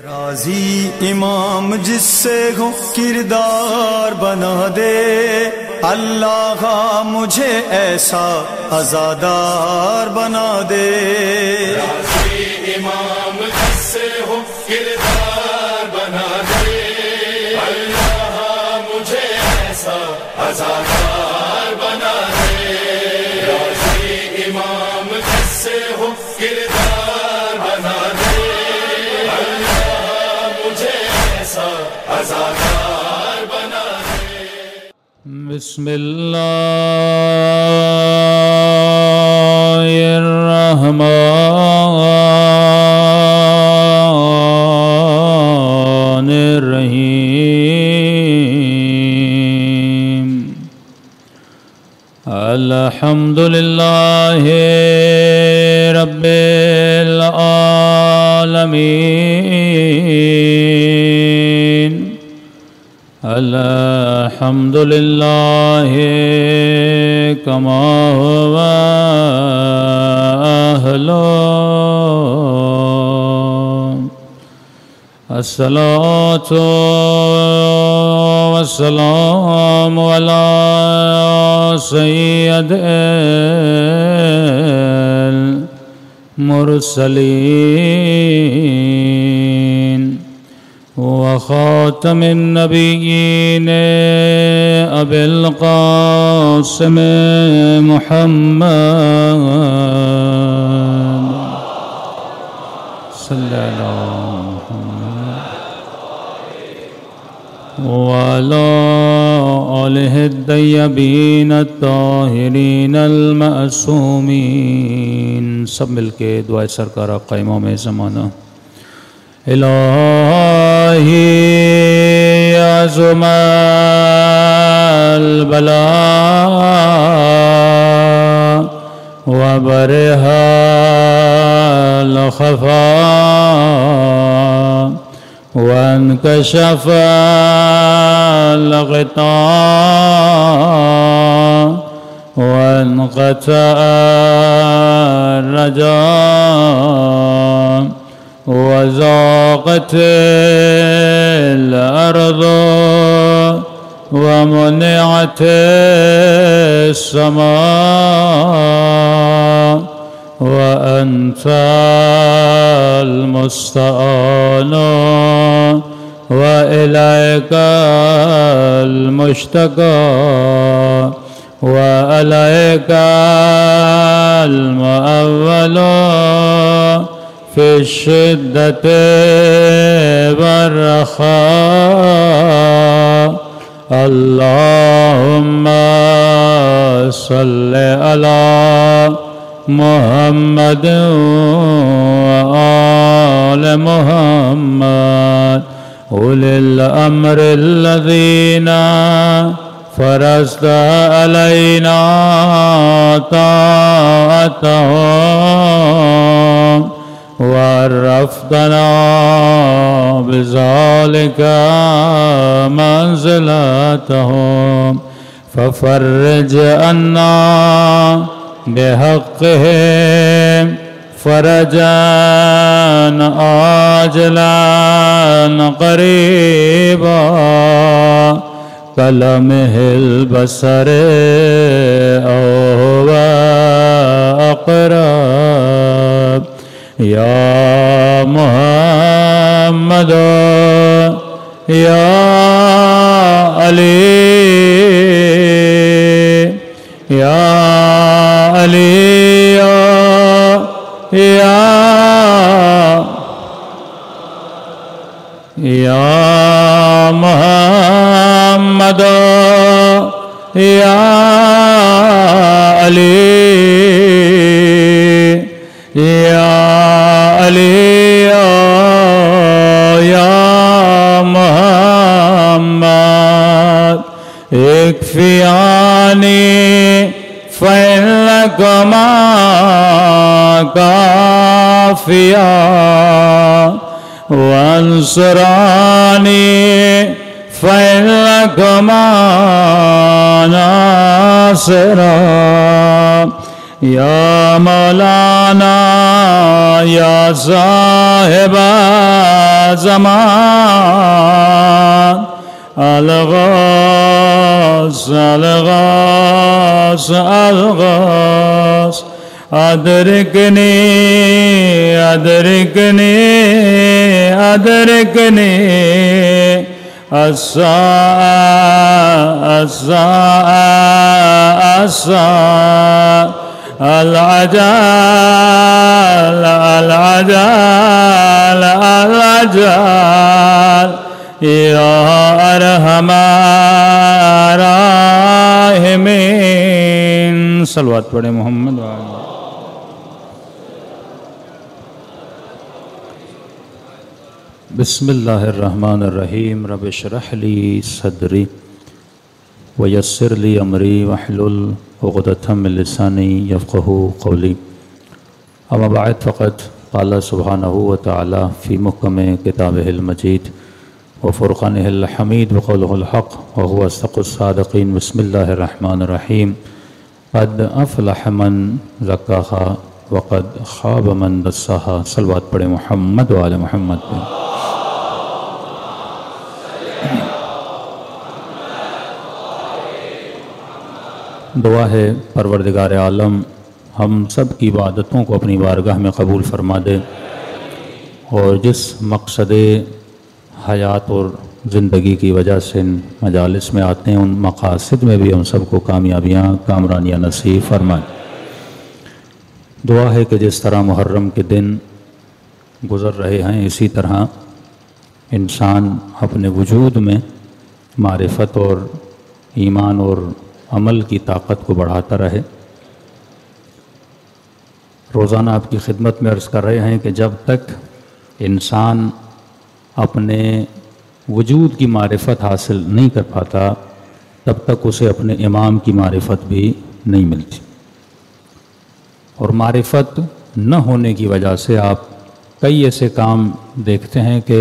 راضی امام جس سے ہو کردار بنا دے، اللہ مجھے ایسا عزادار بنا دے۔ راضی امام جس سے ہو کردار بنا دے، اللہ مجھے ایسا عزادار بنا دے۔ راضی امام جس سے ہو کردار بنا دے، عزادار بنا دے۔ بسم اللہ الرحمن الرحیم۔ الحمد للہ رب العالمین، الحمد للہ کما هو أهله۔ الصلاة والسلام على سيد المرسلين وخاتم النبيين أبي القاسم محمد صلى الله وعلى آله الطيبين الطاهرين المعصومين۔ سب مل کے دعائے سرکار قائموں میں زمانہ۔ الہی عظم البلاء وبرها الخفاء وانكشف الغطاء وانقطع الرجاء وضاقت الأرض ومنعت السماء وأنت المستعان وإليك المشتكى وعليك المؤول في الشدة والرخاء۔ اللهم صل على محمد وآل محمد أولي الأمر الذين فرضت علينا طاعتهم وعرفتنا بذلك منزلتهم، ففرج عنا بحقهم فرجا عاجلا قريبا كلمح البصر أو هو أقرب۔ یا محمد یا علی یا علی یا محمد یا علی یا علی یا محمد اکفیانی فإنک ما کافیا وانصرانی فإنک ما ناصرا یا مولانا یا صاحب زمان الغوث الغوث الغوث ادرکنی ادرکنی ادرکنی العجال العجال العجال یا ارحم الراحمین صلوات پڑھیں محمد وآلہ بسم اللہ الرحمن الرحیم رب اشرح لی صدری ویسر لی امری واحلل عقدۃ من لسانی یفقہوا قولی اما بعد فقد قال سبحانہ وتعالی فی محکم کتابہ المجید وفرقانہ الحمید وقولہ الحق وهو اصدق الصادقین بسم اللہ الرحمن الرحیم قد افلح من زکاہا وقد خاب من دساہا صلوات پڑھیں محمد وآل محمد پہ دعا ہے پروردگار عالم ہم سب کی عبادتوں کو اپنی بارگاہ میں قبول فرما دے اور جس مقصد حیات اور زندگی کی وجہ سے ان مجالس میں آتے ہیں ان مقاصد میں بھی ہم سب کو کامیابیاں کامرانیاں نصیب فرمائیں۔ دعا ہے کہ جس طرح محرم کے دن گزر رہے ہیں اسی طرح انسان اپنے وجود میں معرفت اور ایمان اور عمل کی طاقت کو بڑھاتا رہے۔ روزانہ آپ کی خدمت میں عرض کر رہے ہیں کہ جب تک انسان اپنے وجود کی معرفت حاصل نہیں کر پاتا تب تک اسے اپنے امام کی معرفت بھی نہیں ملتی، اور معرفت نہ ہونے کی وجہ سے آپ کئی ایسے کام دیکھتے ہیں کہ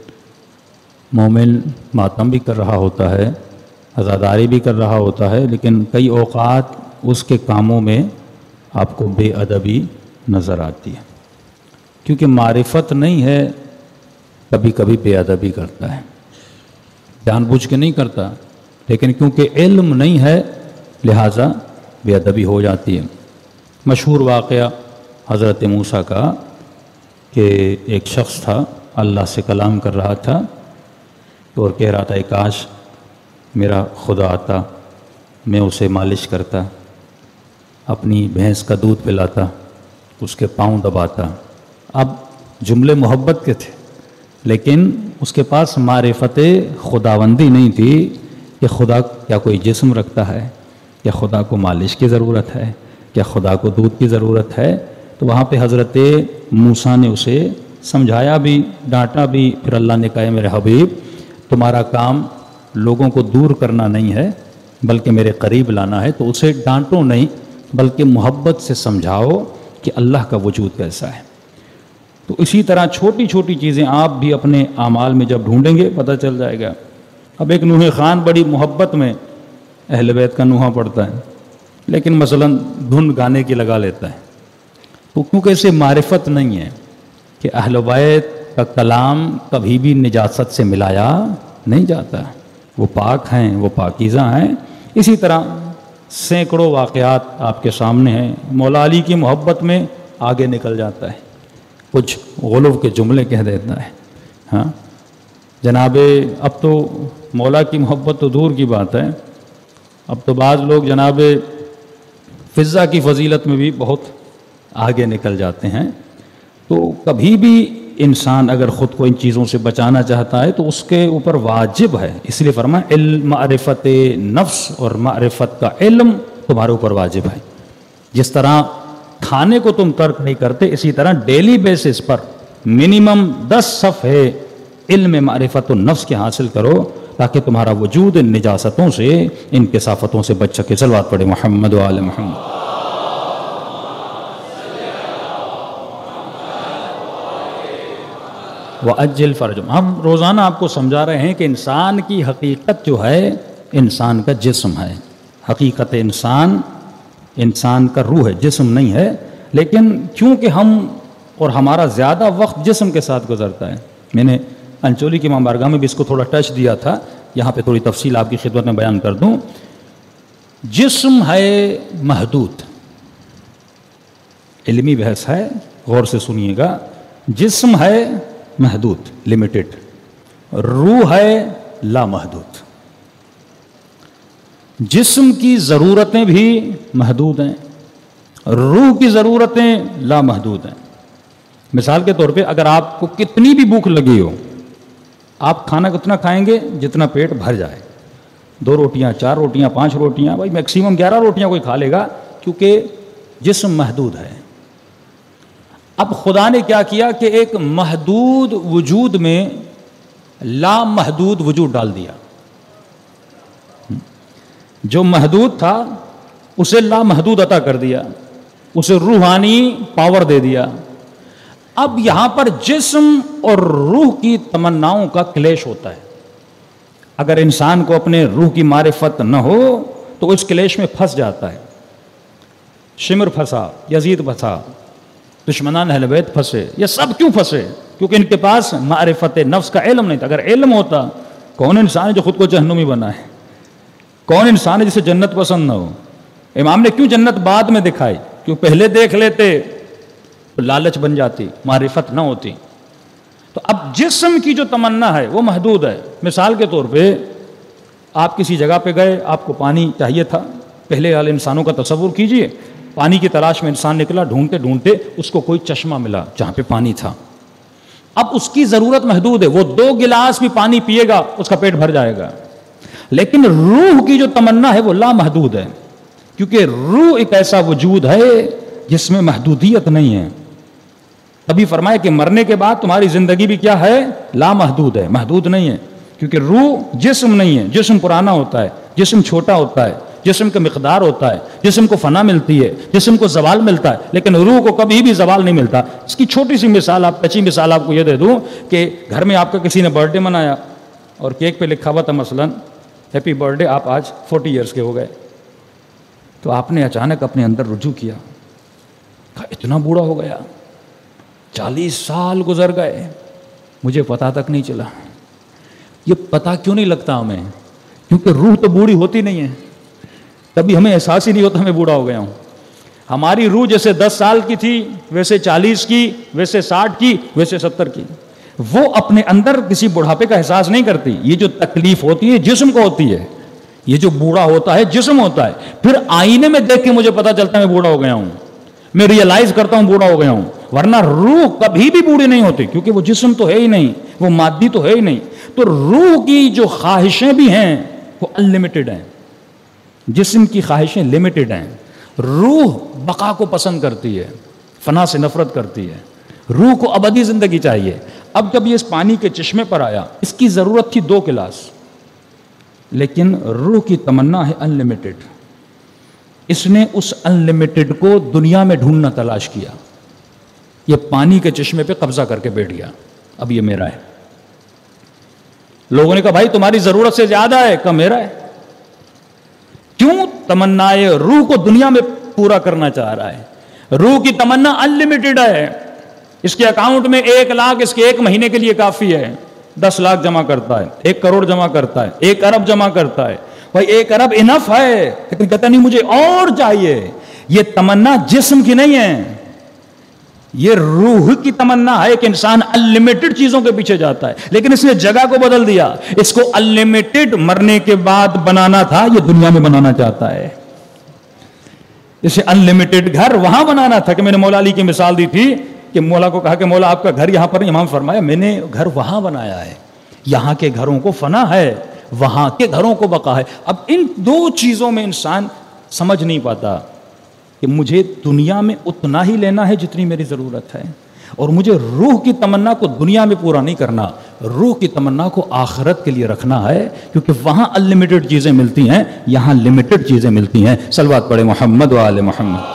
مومن ماتم بھی کر رہا ہوتا ہے، عزاداری بھی کر رہا ہوتا ہے، لیکن کئی اوقات اس کے کاموں میں آپ کو بے ادبی نظر آتی ہے، کیونکہ معرفت نہیں ہے کبھی کبھی بے ادبی کرتا ہے، جان بوجھ کے نہیں کرتا، لیکن کیونکہ علم نہیں ہے لہٰذا بے ادبی ہو جاتی ہے۔ مشہور واقعہ حضرت موسیٰ کا کہ ایک شخص تھا اللہ سے کلام کر رہا تھا اور کہہ رہا تھا کاش میرا خدا آتا، میں اسے مالش کرتا، اپنی بھینس کا دودھ پلاتا، اس کے پاؤں دباتا۔ اب جملے محبت کے تھے لیکن اس کے پاس معرفت خداوندی نہیں تھی کہ خدا کیا کوئی جسم رکھتا ہے، کیا خدا کو مالش کی ضرورت ہے، کیا خدا کو دودھ کی ضرورت ہے۔ تو وہاں پہ حضرت موسیٰ نے اسے سمجھایا بھی، ڈانٹا بھی، پھر اللہ نے کہا میرے حبیب تمہارا کام لوگوں کو دور کرنا نہیں ہے بلکہ میرے قریب لانا ہے، تو اسے ڈانٹو نہیں بلکہ محبت سے سمجھاؤ کہ اللہ کا وجود کیسا ہے۔ تو اسی طرح چھوٹی چھوٹی چیزیں آپ بھی اپنے اعمال میں جب ڈھونڈیں گے پتہ چل جائے گا۔ اب ایک نوحہ خان بڑی محبت میں اہل بیت کا نوحہ پڑھتا ہے لیکن مثلا دھن گانے کی لگا لیتا ہے، تو کیونکہ اسے معرفت نہیں ہے کہ اہل بیت کا کلام کبھی بھی نجاست سے ملایا نہیں جاتا، وہ پاک ہیں، وہ پاکیزہ ہیں۔ اسی طرح سینکڑوں واقعات آپ کے سامنے ہیں۔ مولا علی کی محبت میں آگے نکل جاتا ہے، کچھ غلو کے جملے کہہ دیتا ہے۔ ہاں جناب اب تو مولا کی محبت تو دور کی بات ہے، اب تو بعض لوگ جناب فضا کی فضیلت میں بھی بہت آگے نکل جاتے ہیں۔ تو کبھی بھی انسان اگر خود کو ان چیزوں سے بچانا چاہتا ہے تو اس کے اوپر واجب ہے، اس لیے فرمایا علم معرفت نفس اور معرفت کا علم تمہارے اوپر واجب ہے۔ جس طرح کھانے کو تم ترک نہیں کرتے اسی طرح ڈیلی بیسس پر منیمم 10 صفحے علم معرفت النفس کے حاصل کرو تاکہ تمہارا وجود ان نجاستوں سے، ان کثافتوں سے بچ سکے۔ صلوات پڑھیں محمد وآل محمد۔ وَأَجِّلْ فَرْجَهُ، ہم روزانہ آپ کو سمجھا رہے ہیں کہ انسان کی حقیقت جو ہے انسان کا جسم ہے، حقیقت انسان انسان کا روح ہے، جسم نہیں ہے. لیکن کیونکہ ہم اور ہمارا زیادہ وقت جسم کے ساتھ گزرتا ہے. میں نے انچولی کی امام بارگاہ میں بھی اس کو تھوڑا ٹچ دیا تھا، یہاں پہ تھوڑی تفصیل آپ کی خدمت میں بیان کر دوں. جسم ہے محدود، علمی بحث ہے، غور سے سنیے گا. جسم ہے محدود، لمیٹڈ. روح ہے لامحدود. جسم کی ضرورتیں بھی محدود ہیں، روح کی ضرورتیں لامحدود ہیں. مثال کے طور پہ اگر آپ کو کتنی بھی بھوک لگی ہو، آپ کھانا کتنا کھائیں گے؟ جتنا پیٹ بھر جائے. 2 روٹیاں، 4 روٹیاں، 5 روٹیاں، بھائی میکسیمم 11 روٹیاں کوئی کھا لے گا، کیونکہ جسم محدود ہے. اب خدا نے کیا کیا کہ ایک محدود وجود میں لامحدود وجود ڈال دیا. جو محدود تھا اسے لامحدود عطا کر دیا، اسے روحانی پاور دے دیا. اب یہاں پر جسم اور روح کی تمناؤں کا کلیش ہوتا ہے. اگر انسان کو اپنے روح کی معرفت نہ ہو تو اس کلیش میں پھنس جاتا ہے. شمر پھنسا، یزید پھنسا، دشمنان اہل بیت پھنسے. یہ سب کیوں پھنسے؟ کیونکہ ان کے پاس معرفت نفس کا علم نہیں تھا. اگر علم ہوتا، کون انسان ہے جو خود کو جہنمی بنا ہے؟ کون انسان ہے جسے جنت پسند نہ ہو؟ امام نے کیوں جنت بعد میں دکھائی؟ کیوں پہلے دیکھ لیتے تو لالچ بن جاتی، معرفت نہ ہوتی. تو اب جسم کی جو تمنا ہے وہ محدود ہے. مثال کے طور پہ آپ کسی جگہ پہ گئے، آپ کو پانی چاہیے تھا. پہلے والے انسانوں کا تصور کیجئے، پانی کی تلاش میں انسان نکلا، ڈھونڈتے ڈھونڈتے اس کو کوئی چشمہ ملا جہاں پہ پانی تھا. اب اس کی ضرورت محدود ہے، وہ 2 گلاس بھی پانی پیے گا اس کا پیٹ بھر جائے گا. لیکن روح کی جو تمنا ہے وہ لامحدود ہے، کیونکہ روح ایک ایسا وجود ہے جس میں محدودیت نہیں ہے. ابھی فرمایا کہ مرنے کے بعد تمہاری زندگی بھی کیا ہے؟ لامحدود ہے، محدود نہیں ہے. کیونکہ روح جسم نہیں ہے. جسم پرانا ہوتا ہے، جسم چھوٹا ہوتا ہے، جسم کا مقدار ہوتا ہے، جسم کو فنا ملتی ہے، جسم کو زوال ملتا ہے، لیکن روح کو کبھی بھی زوال نہیں ملتا. اس کی چھوٹی سی مثال، کچی مثال آپ کو یہ دے دوں کہ گھر میں آپ کا کسی نے برتھ ڈے منایا اور کیک پہ لکھا ہوا تھا مثلاً ہیپی برتھ ڈے، آپ آج 40 ایئرس کے ہو گئے. تو آپ نے اچانک اپنے اندر رجوع کیا، کہا اتنا بوڑھا ہو گیا، 40 سال گزر گئے، مجھے پتا تک نہیں چلا. یہ پتا کیوں نہیں لگتا ہمیں؟ کیونکہ روح تو بوڑھی ہوتی نہیں ہے. کبھی ہمیں احساس ہی نہیں ہوتا میں بوڑھا ہو گیا ہوں. ہماری روح جیسے 10 سال کی تھی، ویسے 40 کی، ویسے 60 کی، ویسے 70 کی. وہ اپنے اندر کسی بڑھاپے کا احساس نہیں کرتی. یہ جو تکلیف ہوتی ہے جسم کو ہوتی ہے. یہ جو بوڑھا ہوتا ہے جسم ہوتا ہے. پھر آئینے میں دیکھ کے مجھے پتا چلتا ہے میں بوڑھا ہو گیا ہوں، میں ریئلائز کرتا ہوں بوڑھا ہو گیا ہوں. ورنہ روح کبھی بھی بوڑھی نہیں ہوتی، کیونکہ وہ جسم تو ہے ہی نہیں، وہ مادی تو ہے ہی نہیں. تو روح کی جو خواہشیں بھی ہیں وہ انلمیٹڈ ہیں. جسم کی خواہشیں لمیٹڈ ہیں. روح بقا کو پسند کرتی ہے، فنا سے نفرت کرتی ہے. روح کو ابدی زندگی چاہیے. اب جب یہ اس پانی کے چشمے پر آیا، اس کی ضرورت تھی 2 گلاس، لیکن روح کی تمنا ہے انلمیٹڈ. اس نے اس انلمیٹڈ کو دنیا میں ڈھونڈنا تلاش کیا. یہ پانی کے چشمے پہ قبضہ کر کے بیٹھ گیا، اب یہ میرا ہے. لوگوں نے کہا بھائی تمہاری ضرورت سے زیادہ ہے، کہا میرا ہے. کیوں؟ تمنائے روح کو دنیا میں پورا کرنا چاہ رہا ہے. روح کی تمنا انلمیٹڈ ہے. اس کے اکاؤنٹ میں 1 لاکھ اس کے 1 مہینے کے لیے کافی ہے. 10 لاکھ جمع کرتا ہے، 1 کروڑ جمع کرتا ہے، 1 ارب جمع کرتا ہے. بھائی 1 ارب انف ہے، لیکن کہتا نہیں مجھے اور چاہیے. یہ تمنا جسم کی نہیں ہے، یہ روح کی تمنا ہے کہ انسان انلمیٹڈ چیزوں کے پیچھے جاتا ہے. لیکن اس نے جگہ کو بدل دیا. اس کو انلمیٹڈ مرنے کے بعد بنانا تھا، یہ دنیا میں بنانا چاہتا ہے. اسے انلمیٹڈ گھر وہاں بنانا تھا کہ میں نے مولا علی کی مثال دی تھی کہ مولا کو کہا کہ مولا آپ کا گھر یہاں پر. امام فرمایا میں نے گھر وہاں بنایا ہے. یہاں کے گھروں کو فنا ہے، وہاں کے گھروں کو بقا ہے. اب ان 2 چیزوں میں انسان سمجھ نہیں پاتا کہ مجھے دنیا میں اتنا ہی لینا ہے جتنی میری ضرورت ہے، اور مجھے روح کی تمنا کو دنیا میں پورا نہیں کرنا. روح کی تمنا کو آخرت کے لیے رکھنا ہے، کیونکہ وہاں انلمیٹڈ چیزیں ملتی ہیں، یہاں لمیٹڈ چیزیں ملتی ہیں. صلوات پڑھے محمد و آل محمد.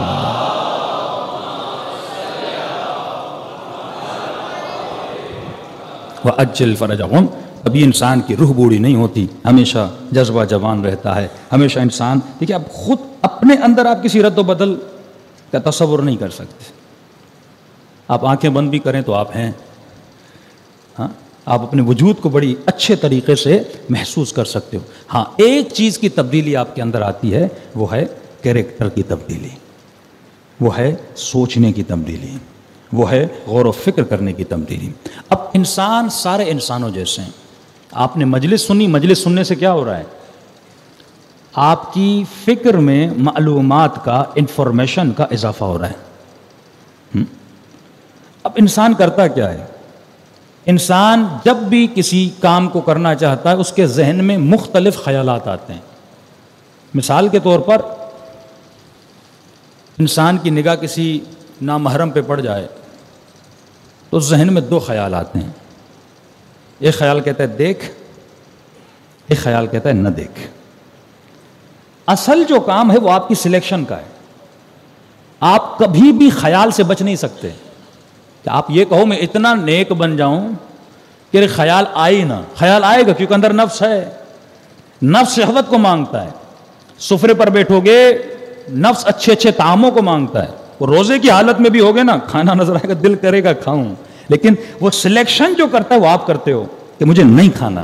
وَأَجِّلْ فَرَجَهُمْ کبھی انسان کی روح بوڑھی نہیں ہوتی، ہمیشہ جذبہ جوان رہتا ہے، ہمیشہ انسان. دیکھیے آپ خود اپنے اندر آپ کسی رد و بدل کا تصور نہیں کر سکتے. آپ آنکھیں بند بھی کریں تو آپ ہیں. ہاں، آپ اپنے وجود کو بڑی اچھے طریقے سے محسوس کر سکتے ہو. ہاں، ایک چیز کی تبدیلی آپ کے اندر آتی ہے، وہ ہے کیریکٹر کی تبدیلی، وہ ہے سوچنے کی تبدیلی، وہ ہے غور و فکر کرنے کی تبدیلی. اب انسان سارے انسانوں جیسے ہیں. آپ نے مجلس سنی، مجلس سننے سے کیا ہو رہا ہے؟ آپ کی فکر میں معلومات کا، انفارمیشن کا اضافہ ہو رہا ہے. اب انسان کرتا کیا ہے؟ انسان جب بھی کسی کام کو کرنا چاہتا ہے اس کے ذہن میں مختلف خیالات آتے ہیں. مثال کے طور پر انسان کی نگاہ کسی نامحرم پہ پڑ جائے تو ذہن میں دو خیال آتے ہیں. ایک خیال کہتا ہے دیکھ، ایک خیال کہتا ہے نہ دیکھ. اصل جو کام ہے وہ آپ کی سلیکشن کا ہے. آپ کبھی بھی خیال سے بچ نہیں سکتے کہ آپ یہ کہو میں اتنا نیک بن جاؤں کہ خیال آئے نہ. خیال آئے گا کیونکہ اندر نفس ہے، نفس شہوت کو مانگتا ہے. سفرے پر بیٹھو گے نفس اچھے اچھے طعاموں کو مانگتا ہے. وہ روزے کی حالت میں بھی ہوگے نا، کھانا نظر آئے گا دل کرے گا کھاؤں، لیکن وہ سلیکشن جو کرتا ہے وہ آپ کرتے ہو کہ مجھے نہیں کھانا.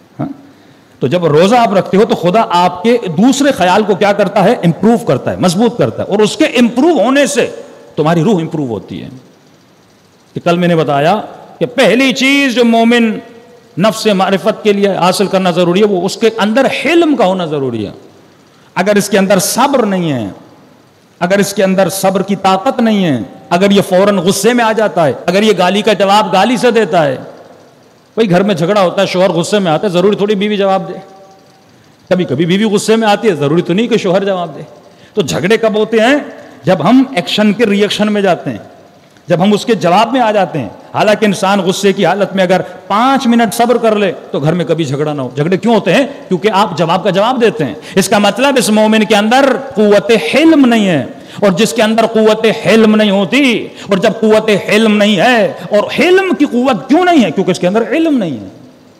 تو جب روزہ آپ رکھتے ہو تو خدا آپ کے دوسرے خیال کو کیا کرتا ہے؟ امپروو کرتا ہے، مضبوط کرتا ہے. اور اس کے امپروو ہونے سے تمہاری روح امپروو ہوتی ہے. کہ کل میں نے بتایا کہ پہلی چیز جو مومن نفس معرفت کے لیے حاصل کرنا ضروری ہے وہ اس کے اندر حلم کا ہونا ضروری ہے. اگر اس کے اندر صبر نہیں ہے، اگر اس کے اندر صبر کی طاقت نہیں ہے، اگر یہ فوراً غصے میں آ جاتا ہے، اگر یہ گالی کا جواب گالی سے دیتا ہے. بھائی گھر میں جھگڑا ہوتا ہے، شوہر غصے میں آتا ہے، ضروری تھوڑی بیوی جواب دے. کبھی کبھی بیوی غصے میں آتی ہے، ضروری تو نہیں کہ شوہر جواب دے. تو جھگڑے کب ہوتے ہیں؟ جب ہم ایکشن کے ری ایکشن میں جاتے ہیں، جب ہم اس کے جواب میں آ جاتے ہیں. حالانکہ انسان غصے کی حالت میں اگر 5 منٹ صبر کر لے تو گھر میں کبھی جھگڑا نہ ہو. جھگڑے کیوں ہوتے ہیں؟ کیونکہ آپ جواب کا جواب دیتے ہیں. اس کا مطلب اس مومن کے اندر قوت حلم نہیں ہے. اور جس کے اندر قوت حلم نہیں ہوتی، اور جب قوت حلم نہیں ہے، اور حلم کی قوت کیوں نہیں ہے؟ کیونکہ اس کے اندر علم نہیں ہے.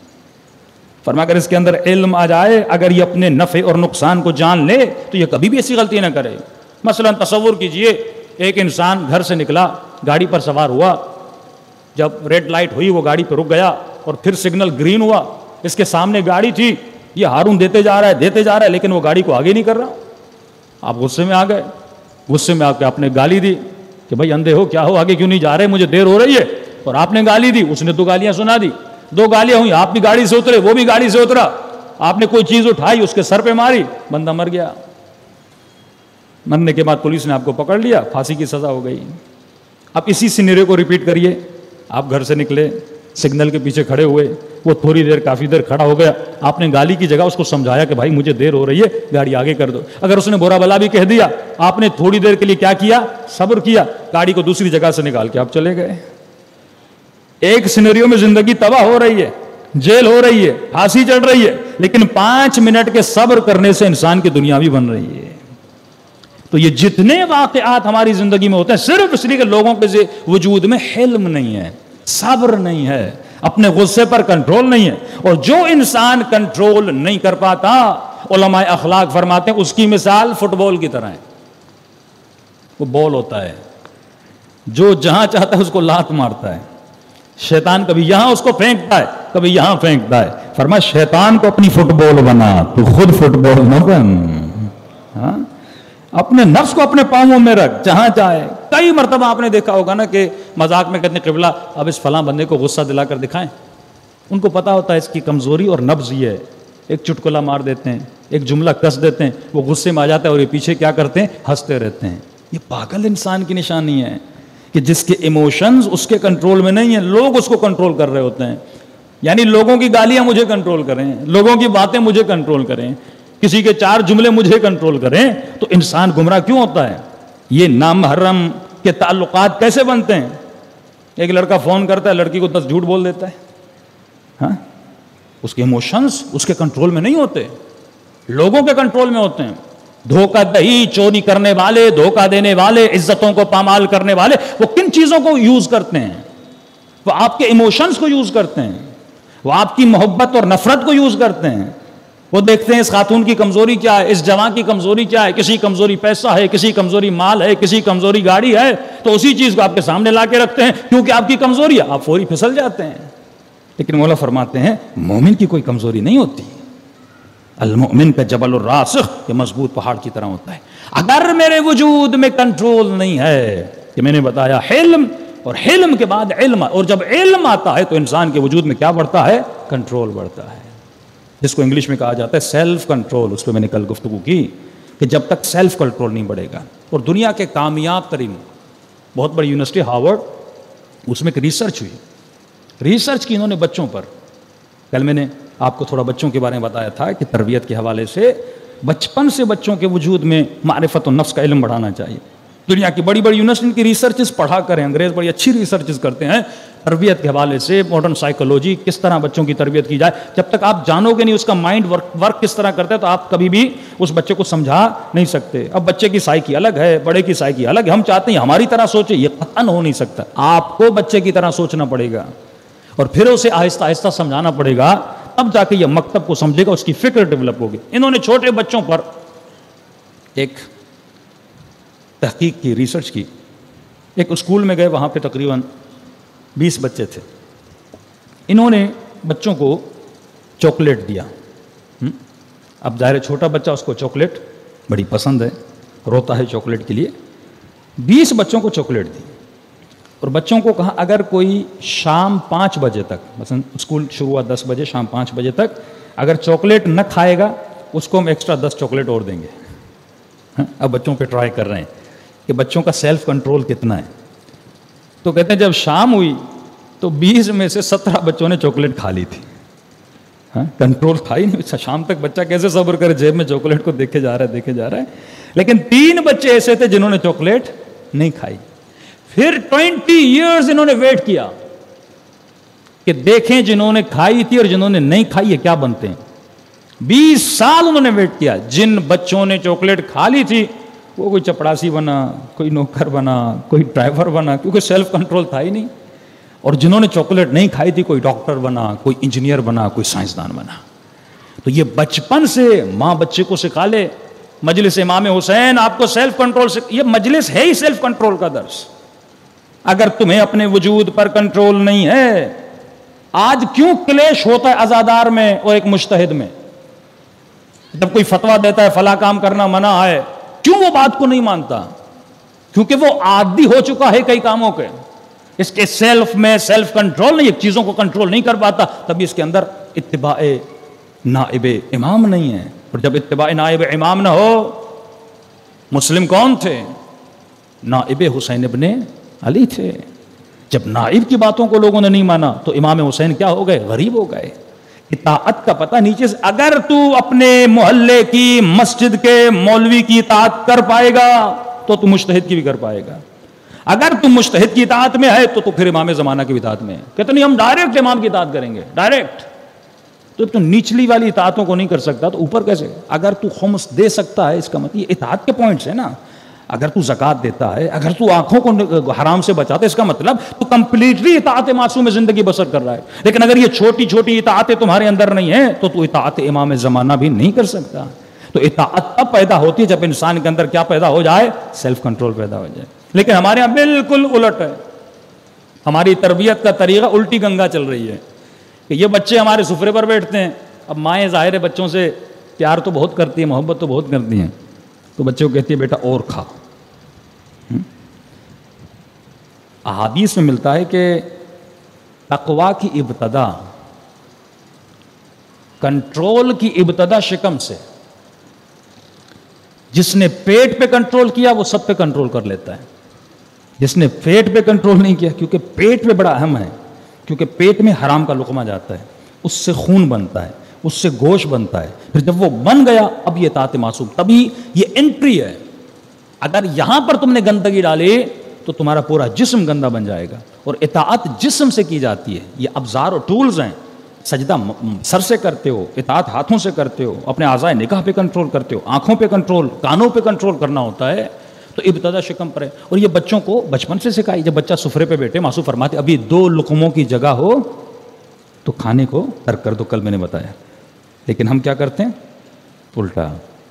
فرما اگر اس کے اندر علم آ جائے، اگر یہ اپنے نفع اور نقصان کو جان لے تو یہ کبھی بھی ایسی غلطی نہ کرے. مثلا تصور کیجئے ایک انسان گھر سے نکلا، گاڑی پر سوار ہوا، جب ریڈ لائٹ ہوئی وہ گاڑی پہ رک گیا اور پھر سگنل گرین ہوا. اس کے سامنے گاڑی تھی، یہ ہارن دیتے جا رہا ہے لیکن وہ گاڑی کو آگے نہیں کر رہا. آپ غصے میں آ گئے، غصے میں آ کے آپ نے گالی دی کہ بھائی اندھے ہو کیا ہو، آگے کیوں نہیں جا رہے، مجھے دیر ہو رہی ہے. اور آپ نے گالی دی، اس نے 2 گالیاں سنا دی. 2 گالیاں ہوئی، آپ بھی گاڑی سے اترے، وہ بھی گاڑی سے اترا. آپ نے کوئی چیز اٹھائی اس کے سر پہ ماری، بندہ مر گیا. مرنے کے بعد پولیس نے آپ کو پکڑ لیا، پھانسی کی سزا ہو گئی. اب اسی سینیریو کو ریپیٹ کریے. آپ گھر سے نکلے، سگنل کے پیچھے کھڑے ہوئے، وہ تھوڑی دیر کافی دیر کھڑا ہو گیا. آپ نے گالی کی جگہ اس کو سمجھایا کہ بھائی مجھے دیر ہو رہی ہے، گاڑی آگے کر دو. اگر اس نے برا بلا بھی کہہ دیا، آپ نے تھوڑی دیر کے لیے کیا کیا؟ صبر کیا. گاڑی کو دوسری جگہ سے نکال کے آپ چلے گئے. ایک سینیریو میں زندگی تباہ ہو رہی ہے، جیل ہو رہی ہے، پھانسی چڑھ رہی ہے، لیکن 5 منٹ کے صبر کرنے سے انسان کی دنیا بھی بن رہی ہے. تو یہ جتنے واقعات ہماری زندگی میں ہوتے ہیں صرف اس لیے کہ لوگوں کے وجود میں حلم نہیں ہے، صبر نہیں ہے، اپنے غصے پر کنٹرول نہیں ہے. اور جو انسان کنٹرول نہیں کر پاتا، علماء اخلاق فرماتے ہیں اس کی مثال فٹ بال کی طرح ہے. وہ بال ہوتا ہے، جو جہاں چاہتا ہے اس کو لات مارتا ہے. شیطان کبھی یہاں اس کو پھینکتا ہے، کبھی یہاں پھینکتا ہے. فرمایا شیطان کو اپنی فٹ بال بنا، تو خود فٹ بال نہ بن. ہاں، اپنے نفس کو اپنے پاؤں میں رکھ، جہاں چاہے. کئی مرتبہ آپ نے دیکھا ہوگا نا کہ مذاق میں کہتے ہیں قبلہ اب اس فلاں بندے کو غصہ دلا کر دکھائیں. ان کو پتا ہوتا ہے اس کی کمزوری اور نبض یہ ہے. ایک چٹکلا مار دیتے ہیں، ایک جملہ کس دیتے ہیں، وہ غصے میں آ جاتا ہے اور یہ پیچھے کیا کرتے ہیں؟ ہنستے رہتے ہیں. یہ پاگل انسان کی نشانی ہے کہ جس کے ایموشنز اس کے کنٹرول میں نہیں ہیں، لوگ اس کو کنٹرول کر رہے ہوتے ہیں. یعنی لوگوں کی گالیاں مجھے کنٹرول کریں، لوگوں کی باتیں مجھے کنٹرول کریں، کسی کے 4 جملے مجھے کنٹرول کریں. تو انسان گمراہ کیوں ہوتا ہے؟ یہ نامحرم کے تعلقات کیسے بنتے ہیں؟ ایک لڑکا فون کرتا ہے، لڑکی کو 10 جھوٹ بول دیتا ہے. ہاں، اس کے ایموشنز اس کے کنٹرول میں نہیں ہوتے، لوگوں کے کنٹرول میں ہوتے ہیں. دھوکہ دہی، چوری کرنے والے، دھوکہ دینے والے، عزتوں کو پامال کرنے والے، وہ کن چیزوں کو یوز کرتے ہیں؟ وہ آپ کے ایموشنز کو یوز کرتے ہیں. وہ آپ کی محبت اور نفرت کو یوز کرتے ہیں. وہ دیکھتے ہیں اس خاتون کی کمزوری کیا ہے, اس جوان کی کمزوری کیا ہے, کسی کمزوری پیسہ ہے, کسی کمزوری مال ہے, کسی کمزوری گاڑی ہے, تو اسی چیز کو آپ کے سامنے لا کے رکھتے ہیں کیونکہ آپ کی کمزوری ہے, آپ فوری پھسل جاتے ہیں. لیکن مولا فرماتے ہیں مومن کی کوئی کمزوری نہیں ہوتی. المؤمن کا جبل الراسخ, یہ مضبوط پہاڑ کی طرح ہوتا ہے. اگر میرے وجود میں کنٹرول نہیں ہے, کہ میں نے بتایا حلم, اور حلم کے بعد علم, اور جب علم آتا ہے تو انسان کے وجود میں کیا بڑھتا ہے؟ کنٹرول بڑھتا ہے, جس کو انگلش میں کہا جاتا ہے سیلف کنٹرول. اس پہ میں نے کل گفتگو کی کہ جب تک سیلف کنٹرول نہیں بڑھے گا. اور دنیا کے کامیاب ترین بہت بڑی یونیورسٹی ہارورڈ, اس میں ایک ریسرچ ہوئی, ریسرچ کی انہوں نے بچوں پر. کل میں نے آپ کو تھوڑا بچوں کے بارے میں بتایا تھا کہ تربیت کے حوالے سے بچپن سے بچوں کے وجود میں معرفت و نفس کا علم بڑھانا چاہیے. دنیا کی بڑی بڑی یونیورسٹی کی ریسرچز پڑھا کریں, انگریز بڑی اچھی ریسرچز کرتے ہیں تربیت کے حوالے سے, ماڈرن سائیکولوجی, کس طرح بچوں کی تربیت کی جائے. جب تک آپ جانو گے نہیں اس کا مائنڈ ورک کس طرح کرتا ہے, تو آپ کبھی بھی اس بچے کو سمجھا نہیں سکتے. اب بچے کی سائیکی الگ ہے, بڑے کی سائیکی الگ ہے. ہم چاہتے ہیں ہماری طرح سوچے, یہ قطعاً ہو نہیں سکتا. آپ کو بچے کی طرح سوچنا پڑے گا اور پھر اسے آہستہ آہستہ سمجھانا پڑے گا, تب جا کے یہ مکتب کو سمجھے گا, اس کی فکر ڈیولپ ہوگی. انہوں نے چھوٹے بچوں پر ایک تحقیق کی, ریسرچ کی. ایک اسکول میں گئے, وہاں پہ تقریباً 20 بچے تھے. انہوں نے بچوں کو چاکلیٹ دیا. اب ظاہر چھوٹا بچہ, اس کو چاکلیٹ بڑی پسند ہے, روتا ہے چاکلیٹ کے لیے. 20 بچوں کو چاکلیٹ دی اور بچوں کو کہا اگر کوئی شام 5 بجے تک, مثلا اسکول شروع ہوا 10 بجے, شام 5 بجے تک اگر چاکلیٹ نہ کھائے گا اس کو ہم ایکسٹرا 10 چاکلیٹ اور دیں گے. اب بچوں پہ ٹرائی کر رہے ہیں کہ بچوں کا سیلف کنٹرول کتنا ہے. تو کہتے ہیں جب شام ہوئی تو 20 میں سے 17 بچوں نے چاکلیٹ کھا لی تھی. کنٹرول تھا ہی نہیں. شام تک بچہ کیسے صبر کرے, جیب میں چاکلیٹ کو دیکھے جا رہا ہے. لیکن 3 بچے ایسے تھے جنہوں نے چاکلیٹ نہیں کھائی. پھر 20 ایئرز انہوں نے ویٹ کیا کہ دیکھیں جنہوں نے کھائی تھی اور جنہوں نے نہیں کھائی ہے کیا بنتے ہیں. 20 سال انہوں نے ویٹ کیا. جن بچوں نے چاکلیٹ کھا لی تھی وہ کوئی چپڑاسی بنا, کوئی نوکر بنا, کوئی ڈرائیور بنا, کیونکہ سیلف کنٹرول تھا ہی نہیں. اور جنہوں نے چاکلیٹ نہیں کھائی تھی کوئی ڈاکٹر بنا, کوئی انجینئر بنا, کوئی سائنسدان بنا. تو یہ بچپن سے ماں بچے کو سکھا لے. مجلس امام حسین آپ کو سیلف کنٹرول سے, یہ مجلس ہے ہی سیلف کنٹرول کا درس. اگر تمہیں اپنے وجود پر کنٹرول نہیں ہے, آج کیوں کلیش ہوتا ہے ازادار میں اور ایک مجتہد میں؟ جب کوئی فتویٰ دیتا ہے فلاں کام کرنا منع ہے, کیوں وہ بات کو نہیں مانتا؟ کیونکہ وہ عادی ہو چکا ہے کئی کاموں کے. اس کے سیلف میں سیلف کنٹرول نہیں, چیزوں کو کنٹرول نہیں کر پاتا, تبھی اس کے اندر اتباع نائب امام نہیں ہے. اور جب اتباع نائب امام نہ ہو, مسلم کون تھے؟ نائب حسین ابن علی تھے. جب نائب کی باتوں کو لوگوں نے نہیں مانا تو امام حسین کیا ہو گئے؟ غریب ہو گئے. اطاعت کا پتہ نیچے سے, اگر تو اپنے محلے کی مسجد کے مولوی کی اطاعت کر پائے گا تو تو مجتہد کی بھی کر پائے گا. اگر تم مجتہد کی اطاعت میں ہے تو پھر امام زمانہ کی اطاعت میں ہے. کہتے نہیں ہم ڈائریکٹ امام کی اطاعت کریں گے, ڈائریکٹ. تو نیچلی والی اطاعتوں کو نہیں کر سکتا تو اوپر کیسے؟ اگر تو خمس دے سکتا ہے, اس کا مطلب یہ اطاعت کے پوائنٹس ہیں نا. اگر تو زکات دیتا ہے, اگر تو آنکھوں کو حرام سے بچاتا ہے, اس کا مطلب تو کمپلیٹلی اطاعت معصوم میں زندگی بسر کر رہا ہے. لیکن اگر یہ چھوٹی چھوٹی اطاعتیں تمہارے اندر نہیں ہیں تو تو اطاعت امام زمانہ بھی نہیں کر سکتا. تو اطاعت تب پیدا ہوتی ہے جب انسان کے اندر کیا پیدا ہو جائے؟ سیلف کنٹرول پیدا ہو جائے. لیکن ہمارے یہاں بالکل الٹ ہے. ہماری تربیت کا طریقہ الٹی گنگا چل رہی ہے کہ یہ بچے ہمارے سفرے پر بیٹھتے ہیں. اب مائیں ظاہر ہے بچوں سے پیار تو بہت کرتی ہیں, محبت تو بہت کرتی ہیں, تو بچوں کو کہتی ہے بیٹا اور کھا. احادیث میں ملتا ہے کہ تقویٰ کی ابتدا, کنٹرول کی ابتدا شکم سے. جس نے پیٹ پہ کنٹرول کیا وہ سب پہ کنٹرول کر لیتا ہے. جس نے پیٹ پہ کنٹرول نہیں کیا, کیونکہ پیٹ پہ بڑا اہم ہے, کیونکہ پیٹ میں حرام کا لقمہ جاتا ہے, اس سے خون بنتا ہے, اس سے گوشت بنتا ہے. پھر جب وہ بن گیا اب یہ اطاعت معصوم, تبھی یہ انٹری ہے. اگر یہاں پر تم نے گندگی ڈالی تو تمہارا پورا جسم گندا بن جائے گا. اور اطاعت جسم سے کی جاتی ہے. یہ ابزار اور ٹولز ہیں. سجدہ سر سے کرتے ہو, اطاعت ہاتھوں سے کرتے ہو, اپنے اعضائے نکاح پہ کنٹرول کرتے ہو, آنکھوں پہ کنٹرول, کانوں پہ کنٹرول کرنا ہوتا ہے. تو ابتدا شکم پر ہے. اور یہ بچوں کو بچپن سے سکھائی. جب بچہ سفرے پہ بیٹھے, معصوم فرماتے ابھی 2 لقموں کی جگہ ہو تو کھانے کو ترک کر دو، کل میں نے بتایا. لیکن ہم کیا کرتے ہیں؟ الٹا.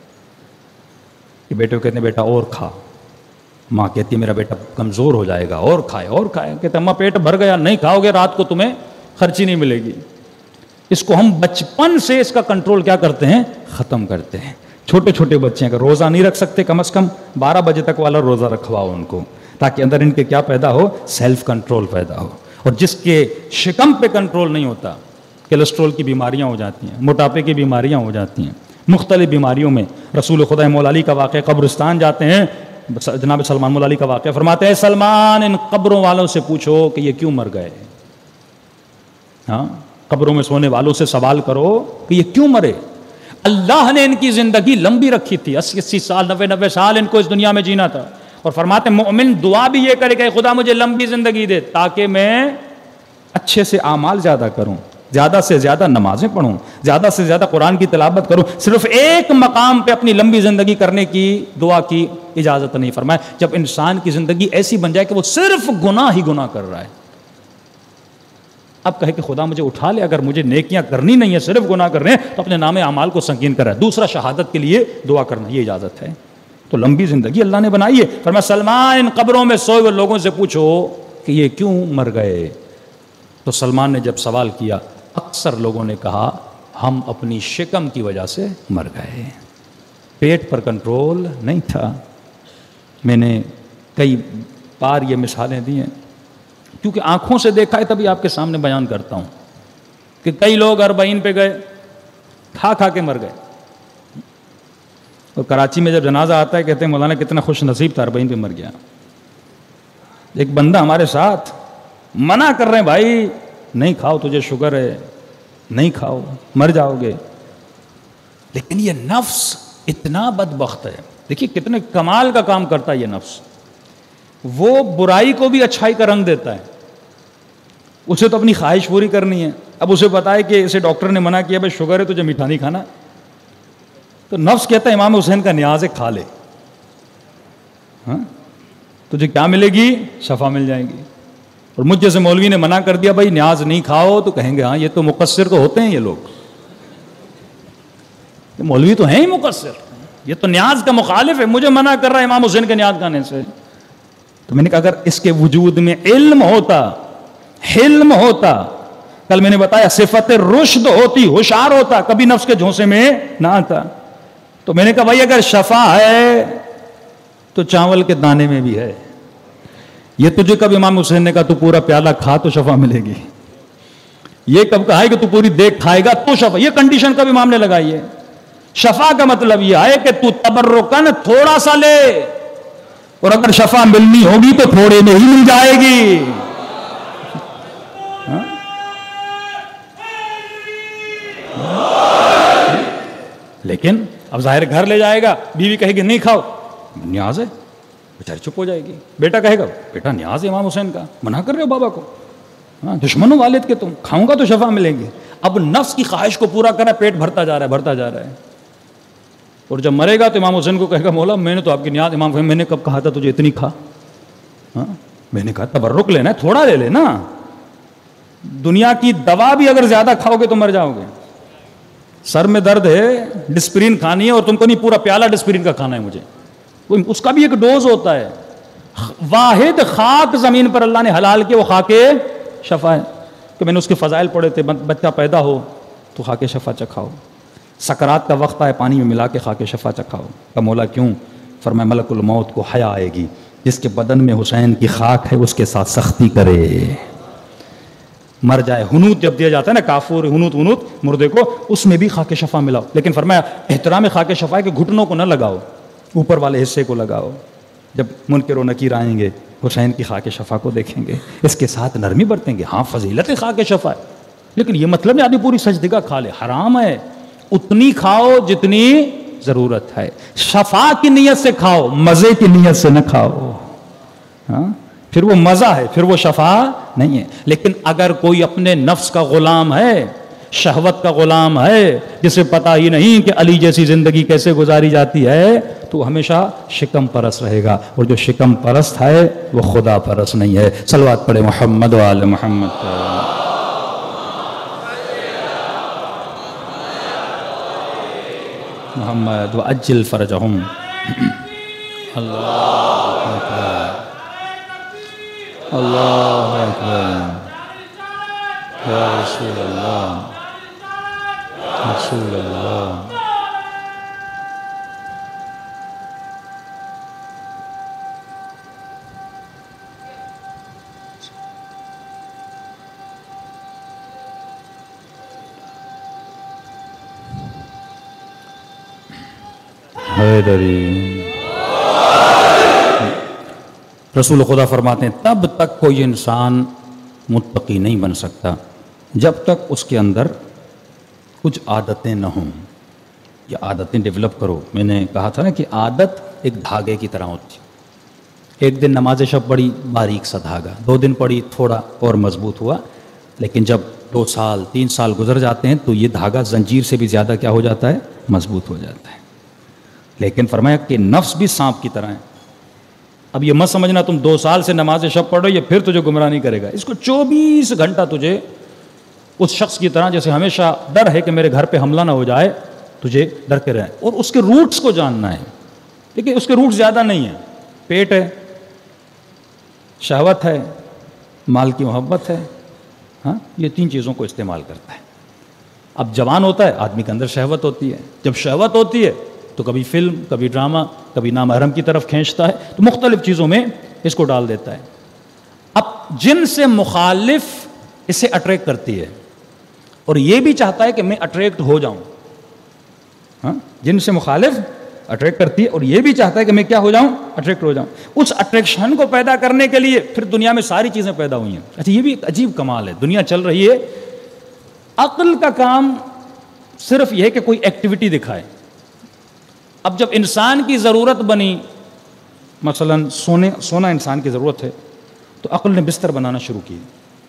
کہ بیٹے کو کہتے ہیں بیٹا اور کھا، ماں کہتی ہے میرا بیٹا کمزور ہو جائے گا، اور کھائے اور کھائے. کہتے ہیں اماں پیٹ بھر گیا، نہیں کھاؤ گے رات کو تمہیں خرچی نہیں ملے گی. اس کو ہم بچپن سے اس کا کنٹرول کیا کرتے ہیں؟ ختم کرتے ہیں. چھوٹے چھوٹے بچے ہیں، اگر روزہ نہیں رکھ سکتے کم از کم 12 بجے تک والا روزہ رکھواؤ ان کو، تاکہ اندر ان کے کیا پیدا ہو؟ سیلف کنٹرول پیدا ہو. اور جس کے شکم پہ کنٹرول نہیں ہوتا، کیلسٹرول کی بیماریاں ہو جاتی ہیں، موٹاپے کی بیماریاں ہو جاتی ہیں، مختلف بیماریوں میں. رسول خدا مولا علی کا واقعہ، قبرستان جاتے ہیں، جناب سلمان مولا علی کا واقعہ، فرماتے ہیں سلمان ان قبروں والوں سے پوچھو کہ یہ کیوں مر گئے. ہاں، قبروں میں سونے والوں سے سوال کرو کہ یہ کیوں مرے. اللہ نے ان کی زندگی لمبی رکھی تھی، 80 سال 90 سال ان کو اس دنیا میں جینا تھا. اور فرماتے مومن دعا بھی یہ کرے کہ خدا مجھے لمبی زندگی دے تاکہ میں اچھے سے اعمال زیادہ کروں، زیادہ سے زیادہ نمازیں پڑھوں، زیادہ سے زیادہ قرآن کی تلاوت کروں. صرف ایک مقام پہ اپنی لمبی زندگی کرنے کی دعا کی اجازت نہیں. فرمایا جب انسان کی زندگی ایسی بن جائے کہ وہ صرف گناہ ہی گناہ کر رہا ہے، اب کہے کہ خدا مجھے اٹھا لے، اگر مجھے نیکیاں کرنی نہیں ہے صرف گناہ کر رہے ہیں تو اپنے نام اعمال کو سنگین کر رہا ہے. دوسرا شہادت کے لیے دعا کرنا، یہ اجازت ہے. تو لمبی زندگی اللہ نے بنائی ہے. فرمایا سلمان ان قبروں میں سوئے ہوئے لوگوں سے پوچھو کہ یہ کیوں مر گئے. تو سلمان نے جب سوال کیا، اکثر لوگوں نے کہا ہم اپنی شکم کی وجہ سے مر گئے، پیٹ پر کنٹرول نہیں تھا. میں نے کئی بار یہ مثالیں دی ہیں کیونکہ آنکھوں سے دیکھا ہے، تبھی آپ کے سامنے بیان کرتا ہوں کہ کئی لوگ 40 پہ گئے، کھا کھا کے مر گئے. اور کراچی میں جب جنازہ آتا ہے کہتے ہیں مولانا کتنا خوش نصیب تھا 40 پہ مر گیا. ایک بندہ ہمارے ساتھ منع کر رہے ہیں بھائی نہیں کھاؤ، تجھے شوگر ہے، نہیں کھاؤ مر جاؤ گے. لیکن یہ نفس اتنا بدبخت ہے. دیکھیے کتنے کمال کا کام کرتا ہے یہ نفس. وہ برائی کو بھی اچھائی کا رنگ دیتا ہے. اسے تو اپنی خواہش پوری کرنی ہے. اب اسے پتا ہے کہ اسے ڈاکٹر نے منع کیا بھائی شوگر ہے تجھے میٹھا نہیں کھانا، تو نفس کہتا ہے امام حسین کا نیاز ہے کھا لے. ہاں، تجھے کیا ملے گی؟ شفا مل جائے گی. اور مجھ جیسے مولوی نے منع کر دیا بھائی نیاز نہیں کھاؤ تو کہیں گے ہاں یہ تو مقصر تو ہوتے ہیں، یہ لوگ مولوی تو ہیں ہی مقصر، یہ تو نیاز کا مخالف ہے، مجھے منع کر رہا ہے امام حسین کے نیاز کھانے سے. تو میں نے کہا اگر اس کے وجود میں علم ہوتا، حلم ہوتا، کل میں نے بتایا صفت رشد ہوتی، ہوشیار ہوتا، کبھی نفس کے جھونسے میں نہ آتا. تو میں نے کہا بھائی اگر شفا ہے تو چاول کے دانے میں بھی ہے. یہ تجھے کب امام حسین نے کہا تو پورا پیالہ کھا تو شفا ملے گی؟ یہ کب کہا ہے کہ تو پوری دیکھ کھائے گا تو شفا؟ یہ کنڈیشن کب امام نے لگائی ہے؟ شفا کا مطلب یہ ہے کہ تو تبرکن تھوڑا سا لے، اور اگر شفا ملنی ہوگی تو تھوڑے میں ہی مل جائے گی. لیکن اب ظاہر گھر لے جائے گا، بیوی کہے گی نہیں کھاؤ، نیاز ہے، بیچاری چپ ہو جائے گی. بیٹا کہے گا بیٹا نیاز ہے امام حسین کا، منع کر رہے ہو بابا کو، ہاں دشمن ہو والد کے تم، کھاؤں گا تو شفا ملیں گے. اب نفس کی خواہش کو پورا کرنا، پیٹ بھرتا جا رہا ہے بھرتا جا رہا ہے. اور جب مرے گا تو امام حسین کو کہے گا مولا میں نے تو آپ کی نیاز، امام حسین میں نے کب کہا تھا تجھے اتنی کھا؟ ہاں میں نے کہا تبرک لینا ہے تھوڑا لے لینا. دنیا کی دوا بھی اگر زیادہ کھاؤ گے تو مر جاؤ گے. سر میں درد ہے، ڈسپرین کھانی ہے، اور تم کو نہیں پورا پیالہ ڈسپرین کا کھانا ہے مجھے، اس کا بھی ایک ڈوز ہوتا ہے. واحد خاک زمین پر اللہ نے حلال کی، وہ خاک شفا ہے. کہ میں نے اس کے فضائل پڑھے تھے، بچہ پیدا ہو تو خاک شفا چکھاؤ، سکرات کا وقت آئے پانی میں ملا کے خاک شفا چکھاؤ. کہ مولا کیوں؟ فرمایا ملک الموت کو حیا آئے گی، جس کے بدن میں حسین کی خاک ہے اس کے ساتھ سختی کرے، مر جائے. ہنوت جب دیا جاتا ہے نا، کافور ہنوت مردے کو، اس میں بھی خاک شفا ملاؤ. لیکن فرمایا احترام خاک شفا ہے کہ گھٹنوں کو نہ لگاؤ، اوپر والے حصے کو لگاؤ. جب منکر و نکیر آئیں گے حسین کی خاک شفا کو دیکھیں گے، اس کے ساتھ نرمی برتیں گے. ہاں فضیلت خاک شفا ہے، لیکن یہ مطلب نہیں آدمی پوری سجدگاہ کھا لے، حرام ہے. اتنی کھاؤ جتنی ضرورت ہے. شفا کی نیت سے کھاؤ، مزے کی نیت سے نہ کھاؤ. ہاں پھر وہ مزہ ہے، پھر وہ شفا نہیں ہے. لیکن اگر کوئی اپنے نفس کا غلام ہے، شہوت کا غلام ہے، جسے پتا ہی نہیں کہ علی جیسی زندگی کیسے گزاری جاتی ہے، تو ہمیشہ شکم پرست رہے گا. اور جو شکم پرست ہے وہ خدا پرست نہیں ہے. صلوات پڑھے محمد و آل محمد. محمد وعجل فرجهم اللہ اکبر اللہ اکبر یا رسول اللہ رسول اللہ. حیدری. رسول خدا فرماتے ہیں تب تک کوئی انسان متقی نہیں بن سکتا جب تک اس کے اندر کچھ عادتیں نہ ہوں. یہ عادتیں ڈیولپ کرو. میں نے کہا تھا نا کہ عادت ایک دھاگے کی طرح ہوتی ہے. ایک دن نماز شب پڑھی باریک سا دھاگا، 2 دن پڑھی تھوڑا اور مضبوط ہوا، لیکن جب 2 سال 3 سال گزر جاتے ہیں تو یہ دھاگا زنجیر سے بھی زیادہ کیا ہو جاتا ہے؟ مضبوط ہو جاتا ہے. لیکن فرمایا کہ نفس بھی سانپ کی طرح ہے. اب یہ مت سمجھنا تم 2 سال سے نماز شب پڑھ رہے ہو یہ پھر تجھے گمراہ نہیں کرے گا. اس کو 24 گھنٹہ تجھے اس شخص کی طرح جیسے ہمیشہ ڈر ہے کہ میرے گھر پہ حملہ نہ ہو جائے، تجھے ڈر کے رہے اور اس کے روٹس کو جاننا ہے. دیکھیں اس کے روٹس زیادہ نہیں ہیں. پیٹ ہے، شہوت ہے، مال کی محبت ہے، ہاں یہ 3 چیزوں کو استعمال کرتا ہے. اب جوان ہوتا ہے آدمی کے اندر شہوت ہوتی ہے. جب شہوت ہوتی ہے تو کبھی فلم، کبھی ڈرامہ، کبھی نامحرم کی طرف کھینچتا ہے، تو مختلف چیزوں میں اس کو ڈال دیتا ہے. اب جن سے مخالف اسے اٹریکٹ کرتی ہے اور یہ بھی چاہتا ہے کہ میں اٹریکٹ ہو جاؤں. ہاں جن سے مخالف اٹریکٹ کرتی ہے اور یہ بھی چاہتا ہے کہ میں کیا ہو جاؤں؟ اٹریکٹ ہو جاؤں. اس اٹریکشن کو پیدا کرنے کے لیے پھر دنیا میں ساری چیزیں پیدا ہوئی ہیں. اچھا یہ بھی ایک عجیب کمال ہے. دنیا چل رہی ہے، عقل کا کام صرف یہ ہے کہ کوئی ایکٹیویٹی دکھائے. اب جب انسان کی ضرورت بنی، مثلا سونا انسان کی ضرورت ہے، تو عقل نے بستر بنانا شروع کی.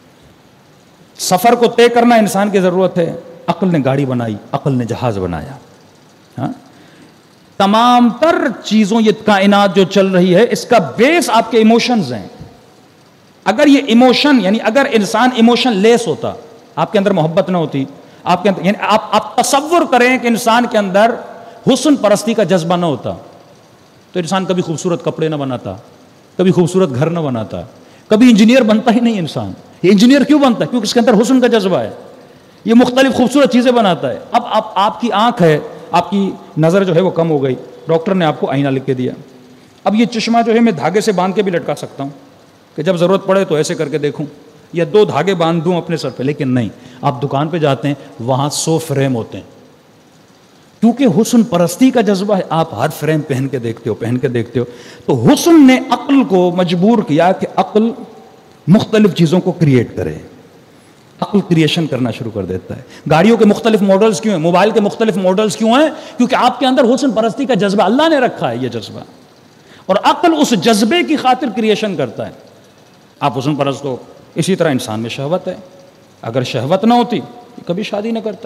سفر کو طے کرنا انسان کی ضرورت ہے، عقل نے گاڑی بنائی، عقل نے جہاز بنایا. ہاں تمام تر چیزوں، یہ کائنات جو چل رہی ہے اس کا بیس آپ کے ایموشنز ہیں. اگر یہ ایموشن یعنی اگر انسان ایموشن لیس ہوتا، آپ کے اندر محبت نہ ہوتی، آپ کے اندر یعنی آپ تصور کریں کہ انسان کے اندر حسن پرستی کا جذبہ نہ ہوتا تو انسان کبھی خوبصورت کپڑے نہ بناتا، کبھی خوبصورت گھر نہ بناتا، کبھی انجینئر بنتا ہی نہیں. انسان یہ انجینئر کیوں بنتا ہے؟ کیونکہ اس کے اندر حسن کا جذبہ ہے. یہ مختلف خوبصورت چیزیں بناتا ہے. اب آپ کی آنکھ ہے، آپ کی نظر جو ہے وہ کم ہو گئی، ڈاکٹر نے آپ کو آئینہ لکھ کے دیا. اب یہ چشمہ جو ہے میں دھاگے سے باندھ کے بھی لٹکا سکتا ہوں کہ جب ضرورت پڑے تو ایسے کر کے دیکھوں، یا 2 دھاگے باندھ دوں اپنے سر پہ. لیکن نہیں، آپ دکان پہ جاتے ہیں وہاں 100 فریم ہوتے ہیں، کیونکہ حسن پرستی کا جذبہ ہے. آپ ہر فریم پہن کے دیکھتے ہو. تو حسن نے عقل کو مجبور کیا کہ عقل مختلف چیزوں کو کریٹ کرے. عقل کریشن کرنا شروع کر دیتا ہے. گاڑیوں کے مختلف ماڈلز کیوں ہیں؟ موبائل کے مختلف ماڈلز کیوں ہیں؟ کیونکہ آپ کے اندر حسن پرستی کا جذبہ اللہ نے رکھا ہے. یہ جذبہ اور عقل اس جذبے کی خاطر کریشن کرتا ہے. آپ حسن پرست ہو. اسی طرح انسان میں شہوت ہے. اگر شہوت نہ ہوتی کبھی شادی نہ کرتا.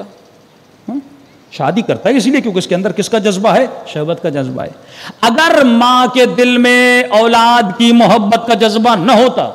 شادی کرتا ہے اس لیے کیونکہ اس کے اندر کس کا جذبہ ہے؟ شہوت کا جذبہ ہے. اگر ماں کے دل میں اولاد کی محبت کا جذبہ نہ ہوتا،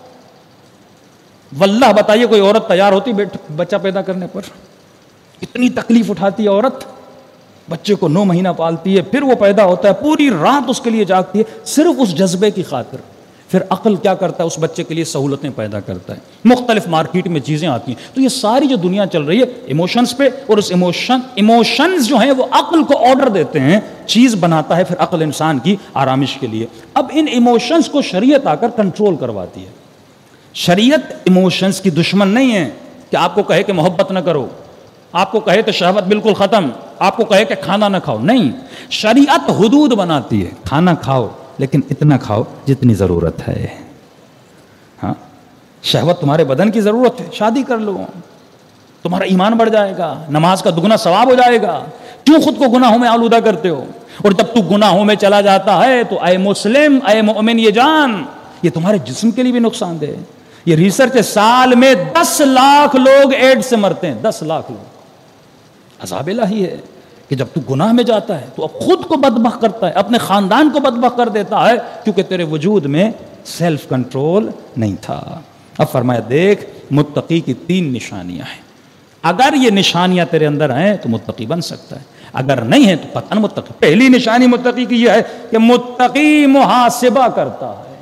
واللہ بتائیے کوئی عورت تیار ہوتی بچہ پیدا کرنے پر؟ اتنی تکلیف اٹھاتی ہے عورت، بچے کو 9 مہینہ پالتی ہے، پھر وہ پیدا ہوتا ہے، پوری رات اس کے لیے جاگتی ہے صرف اس جذبے کی خاطر. پھر عقل کیا کرتا ہے؟ اس بچے کے لیے سہولتیں پیدا کرتا ہے. مختلف مارکیٹ میں چیزیں آتی ہیں. تو یہ ساری جو دنیا چل رہی ہے ایموشنز پہ، اور اس ایموشنز جو ہیں وہ عقل کو آرڈر دیتے ہیں، چیز بناتا ہے پھر عقل انسان کی آرامش کے لیے. اب ان ایموشنز کو شریعت آ کر کنٹرول کرواتی ہے. شریعت ایموشنز کی دشمن نہیں ہے کہ آپ کو کہے کہ محبت نہ کرو، آپ کو کہے کہ شہوت بالکل ختم، آپ کو کہے کہ کھانا نہ کھاؤ. نہیں، شریعت حدود بناتی ہے. کھانا کھاؤ لیکن اتنا کھاؤ جتنی ضرورت ہے. ہاں شہوت تمہارے بدن کی ضرورت ہے، شادی کر لو، تمہارا ایمان بڑھ جائے گا، نماز کا دگنا ثواب ہو جائے گا. کیوں خود کو گناہوں میں آلودہ کرتے ہو؟ اور جب تو گناہوں میں چلا جاتا ہے تو اے مسلم، اے مومن یہ جان، یہ تمہارے جسم کے لیے بھی نقصان دہ ہے. یہ ریسرچ ہے، سال میں 10 لاکھ لوگ ایڈز سے مرتے ہیں. 10 لاکھ لوگ. عذاب الہی ہے کہ جب تو گناہ میں جاتا ہے تو اب خود کو بدبخت کرتا ہے، اپنے خاندان کو بدبخت کر دیتا ہے، کیونکہ تیرے وجود میں سیلف کنٹرول نہیں تھا. اب فرمایا دیکھ، متقی کی 3 نشانیاں ہیں. اگر یہ نشانیاں تیرے اندر ہیں تو متقی بن سکتا ہے، اگر نہیں ہے تو قطعاً متقی۔ پہلی نشانی متقی کی یہ ہے کہ متقی محاسبہ کرتا ہے،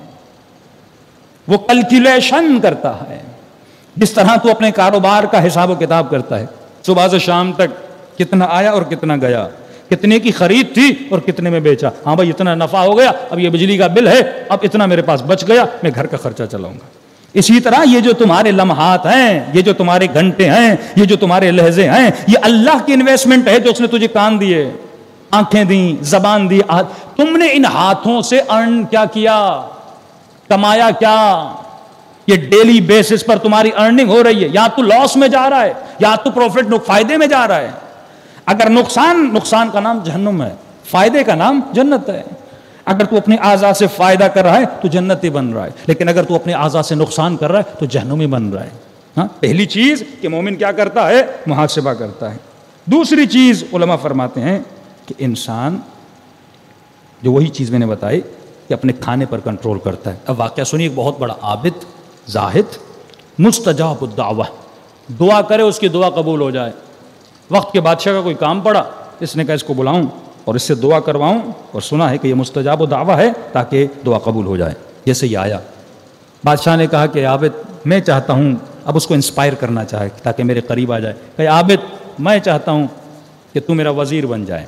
وہ کیلکولیشن کرتا ہے، جس طرح تو اپنے کاروبار کا حساب و کتاب کرتا ہے، صبح سے شام تک کتنا آیا اور کتنا گیا، کتنے کی خرید تھی اور کتنے میں بیچا، ہاں بھائی اتنا نفع ہو گیا، اب یہ بجلی کا بل ہے، اب اتنا میرے پاس بچ گیا، میں گھر کا خرچہ چلاؤں گا۔ اسی طرح یہ جو تمہارے لمحات ہیں، یہ جو تمہارے گھنٹے ہیں، یہ جو تمہارے لہجے ہیں، یہ اللہ کی انویسٹمنٹ ہے جو اس نے تجھے کان دیے، آنکھیں دیں، زبان دی، تم نے ان ہاتھوں سے ارن کیا کیا، کمایا کیا، یہ ڈیلی بیسس پر تمہاری ارننگ ہو رہی ہے، یا تو لاس میں جا رہا ہے یا تو پروفٹ فائدے میں جا رہا ہے۔ اگر نقصان کا نام جہنم ہے، فائدے کا نام جنت ہے۔ اگر تو اپنے اعضاء سے فائدہ کر رہا ہے تو جنتی بن رہا ہے، لیکن اگر تو اپنے اعضاء سے نقصان کر رہا ہے تو جہنمی بن رہا ہے۔ ہاں، پہلی چیز کہ مومن کیا کرتا ہے، محاسبہ کرتا ہے۔ دوسری چیز علماء فرماتے ہیں کہ انسان جو وہی چیز میں نے بتائی کہ اپنے کھانے پر کنٹرول کرتا ہے۔ اب واقعہ سنیے، ایک بہت بڑا عابد، زاہد، مستجاب الدعوہ، دعا کرے اس کی دعا قبول ہو جائے۔ وقت کے بادشاہ کا کوئی کام پڑا، اس نے کہا اس کو بلاؤں اور اس سے دعا کرواؤں، اور سنا ہے کہ یہ مستجاب الدعوہ ہے تاکہ دعا قبول ہو جائے۔ جیسے یہ آیا، بادشاہ نے کہا کہ عابد میں چاہتا ہوں، اب اس کو انسپائر کرنا چاہے تاکہ میرے قریب آ جائے، کہ عابد میں چاہتا ہوں کہ تو میرا وزیر بن جائے۔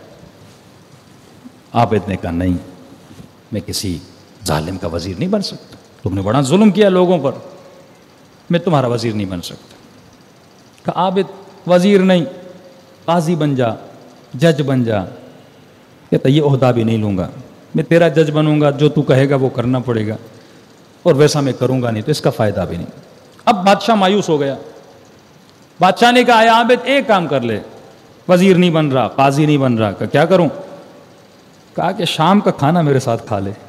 عابد نے کہا نہیں، میں کسی ظالم کا وزیر نہیں بن سکتا، تم نے بڑا ظلم کیا لوگوں پر، میں تمہارا وزیر نہیں بن سکتا۔ کہ عابد وزیر نہیں، قاضی بن جا، جج بن جا۔ کہتا یہ عہدہ بھی نہیں لوں گا، میں تیرا جج بنوں گا، جو تو کہے گا وہ کرنا پڑے گا، اور ویسا میں کروں گا نہیں تو اس کا فائدہ بھی نہیں۔ اب بادشاہ مایوس ہو گیا۔ بادشاہ نے کہا اے عابد ایک کام کر لے، وزیر نہیں بن رہا، قاضی نہیں بن رہا، کہ کیا کروں؟ کہا کہ شام کا کھانا میرے ساتھ کھا لے۔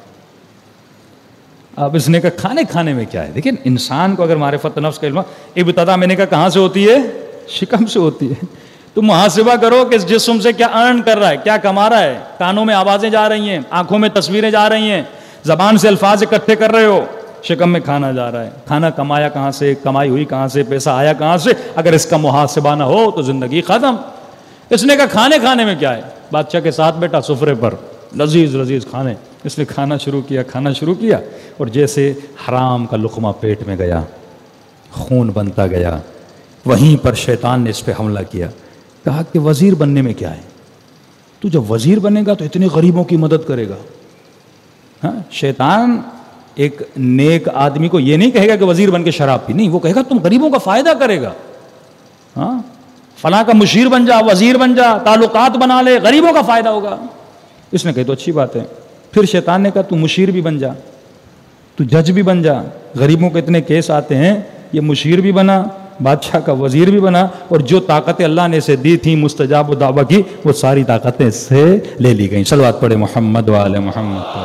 اب اس نے کہا کھانے میں کیا ہے؟ دیکھیں انسان کو اگر معرفت نفس کا علم، ابتدا میں نے کہا کہاں سے ہوتی ہے؟ شکم سے ہوتی ہے۔ تم محاسبہ کرو کہ اس جسم سے کیا ارن کر رہا ہے، کیا کما رہا ہے۔ کانوں میں آوازیں جا رہی ہیں، آنکھوں میں تصویریں جا رہی ہیں، زبان سے الفاظ اکٹھے کر رہے ہو، شکم میں کھانا جا رہا ہے۔ کھانا کمایا کہاں سے، کمائی ہوئی کہاں سے، پیسہ آیا کہاں سے؟ اگر اس کا محاسبہ نہ ہو تو زندگی ختم۔ اس نے کہا کھانے میں کیا ہے؟ بادشاہ کے ساتھ بیٹھا سفرے پر، لذیذ کھانے، اس نے کھانا شروع کیا، اور جیسے حرام کا لقمہ پیٹ میں گیا، خون بنتا گیا، وہیں پر شیطان نے اس پہ حملہ کیا۔ کہا کہ وزیر بننے میں کیا ہے؟ تو جب وزیر بنے گا تو اتنے غریبوں کی مدد کرے گا۔ ہاں، شیطان ایک نیک آدمی کو یہ نہیں کہے گا کہ وزیر بن کے شراب پی، نہیں، وہ کہے گا تم غریبوں کا فائدہ کرے گا، ہاں، فلاں کا مشیر بن جا، وزیر بن جا، تعلقات بنا لے، غریبوں کا فائدہ ہوگا۔ اس نے کہا تو اچھی بات ہے۔ پھر شیطان نے کہا تو مشیر بھی بن جا، تو جج بھی بن جا، غریبوں کے اتنے کیس آتے ہیں، یہ مشیر بھی بنا، بادشاہ کا وزیر بھی بنا، اور جو طاقتیں اللہ نے اسے دی تھیں مستجاب الدعوہ کی، وہ ساری طاقتیں اس سے لے لی گئیں۔ صلوات پڑھے محمد وآل محمد۔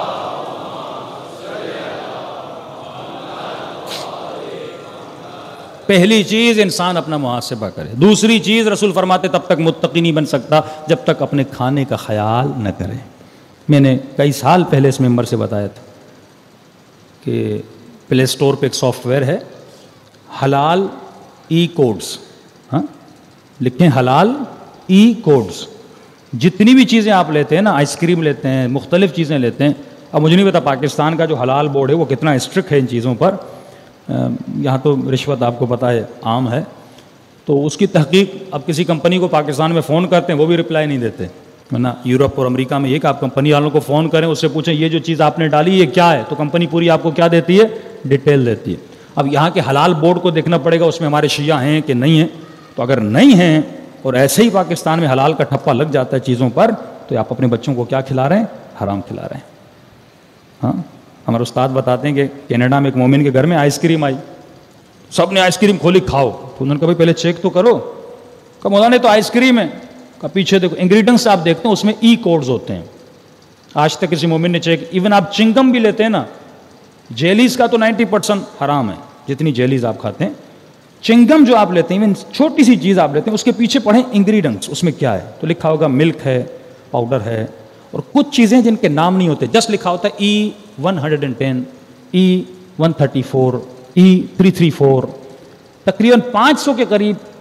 پہلی چیز انسان اپنا محاسبہ کرے۔ دوسری چیز رسول فرماتے تب تک متقی نہیں بن سکتا جب تک اپنے کھانے کا خیال نہ کرے۔ میں نے کئی سال پہلے اس ممبر سے بتایا تھا کہ پلے اسٹور پہ ایک سافٹ ویئر ہے، حلال ای کوڈز، ہاں لکھیں حلال ای کوڈز۔ جتنی بھی چیزیں آپ لیتے ہیں نا، آئس کریم لیتے ہیں، مختلف چیزیں لیتے ہیں، اب مجھے نہیں پتا پاکستان کا جو حلال بورڈ ہے وہ کتنا اسٹرکٹ ہے ان چیزوں پر۔ یہاں تو رشوت آپ کو پتہ ہے عام ہے، تو اس کی تحقیق اب کسی کمپنی کو پاکستان میں فون کرتے ہیں وہ بھی رپلائی نہیں دیتے، ورنہ یورپ اور امریکہ میں یہ کہ آپ کمپنی والوں کو فون کریں، اس سے پوچھیں یہ جو چیز آپ نے ڈالی یہ کیا ہے، تو کمپنی پوری آپ کو کیا دیتی ہے؟ ڈیٹیل دیتی ہے۔ اب یہاں کے حلال بورڈ کو دیکھنا پڑے گا اس میں ہمارے شیعہ ہیں کہ نہیں ہیں، تو اگر نہیں ہیں اور ایسے ہی پاکستان میں حلال کا ٹھپا لگ جاتا ہے چیزوں پر، تو آپ اپنے بچوں کو کیا کھلا رہے ہیں؟ حرام کھلا رہے ہیں۔ ہاں، ہمارے استاد بتاتے ہیں کہ کینیڈا میں ایک مومن کے گھر میں آئس کریم آئی، سب نے آئس کریم کھولی کھاؤ، تو انہوں نے کہا بھائی پہلے چیک تو کرو، کہ مولانا نے تو آئس کریم ہے، کہ پیچھے دیکھو انگریڈینٹس آپ دیکھتے ہیں اس میں ای کوڈز ہوتے ہیں۔ آج تک کسی مومن نے چیک، ایون آپ چنگم بھی لیتے ہیں نا، جیلیز کا تو 90% حرام ہے، جتنی جیلیز آپ کھاتے ہیں، چنگم جو آپ لیتے ہیں ایون چھوٹی سی چیز آپ لیتے ہیں اس کے پیچھے پڑھیں انگریڈینٹس اس میں کیا ہے، تو لکھا ہوگا ملک ہے، پاؤڈر ہے، اور کچھ چیزیں جن کے نام نہیں ہوتے، جسٹ لکھا ہوتا ہے E110 E134 E334، تقریباً 500 کے قریب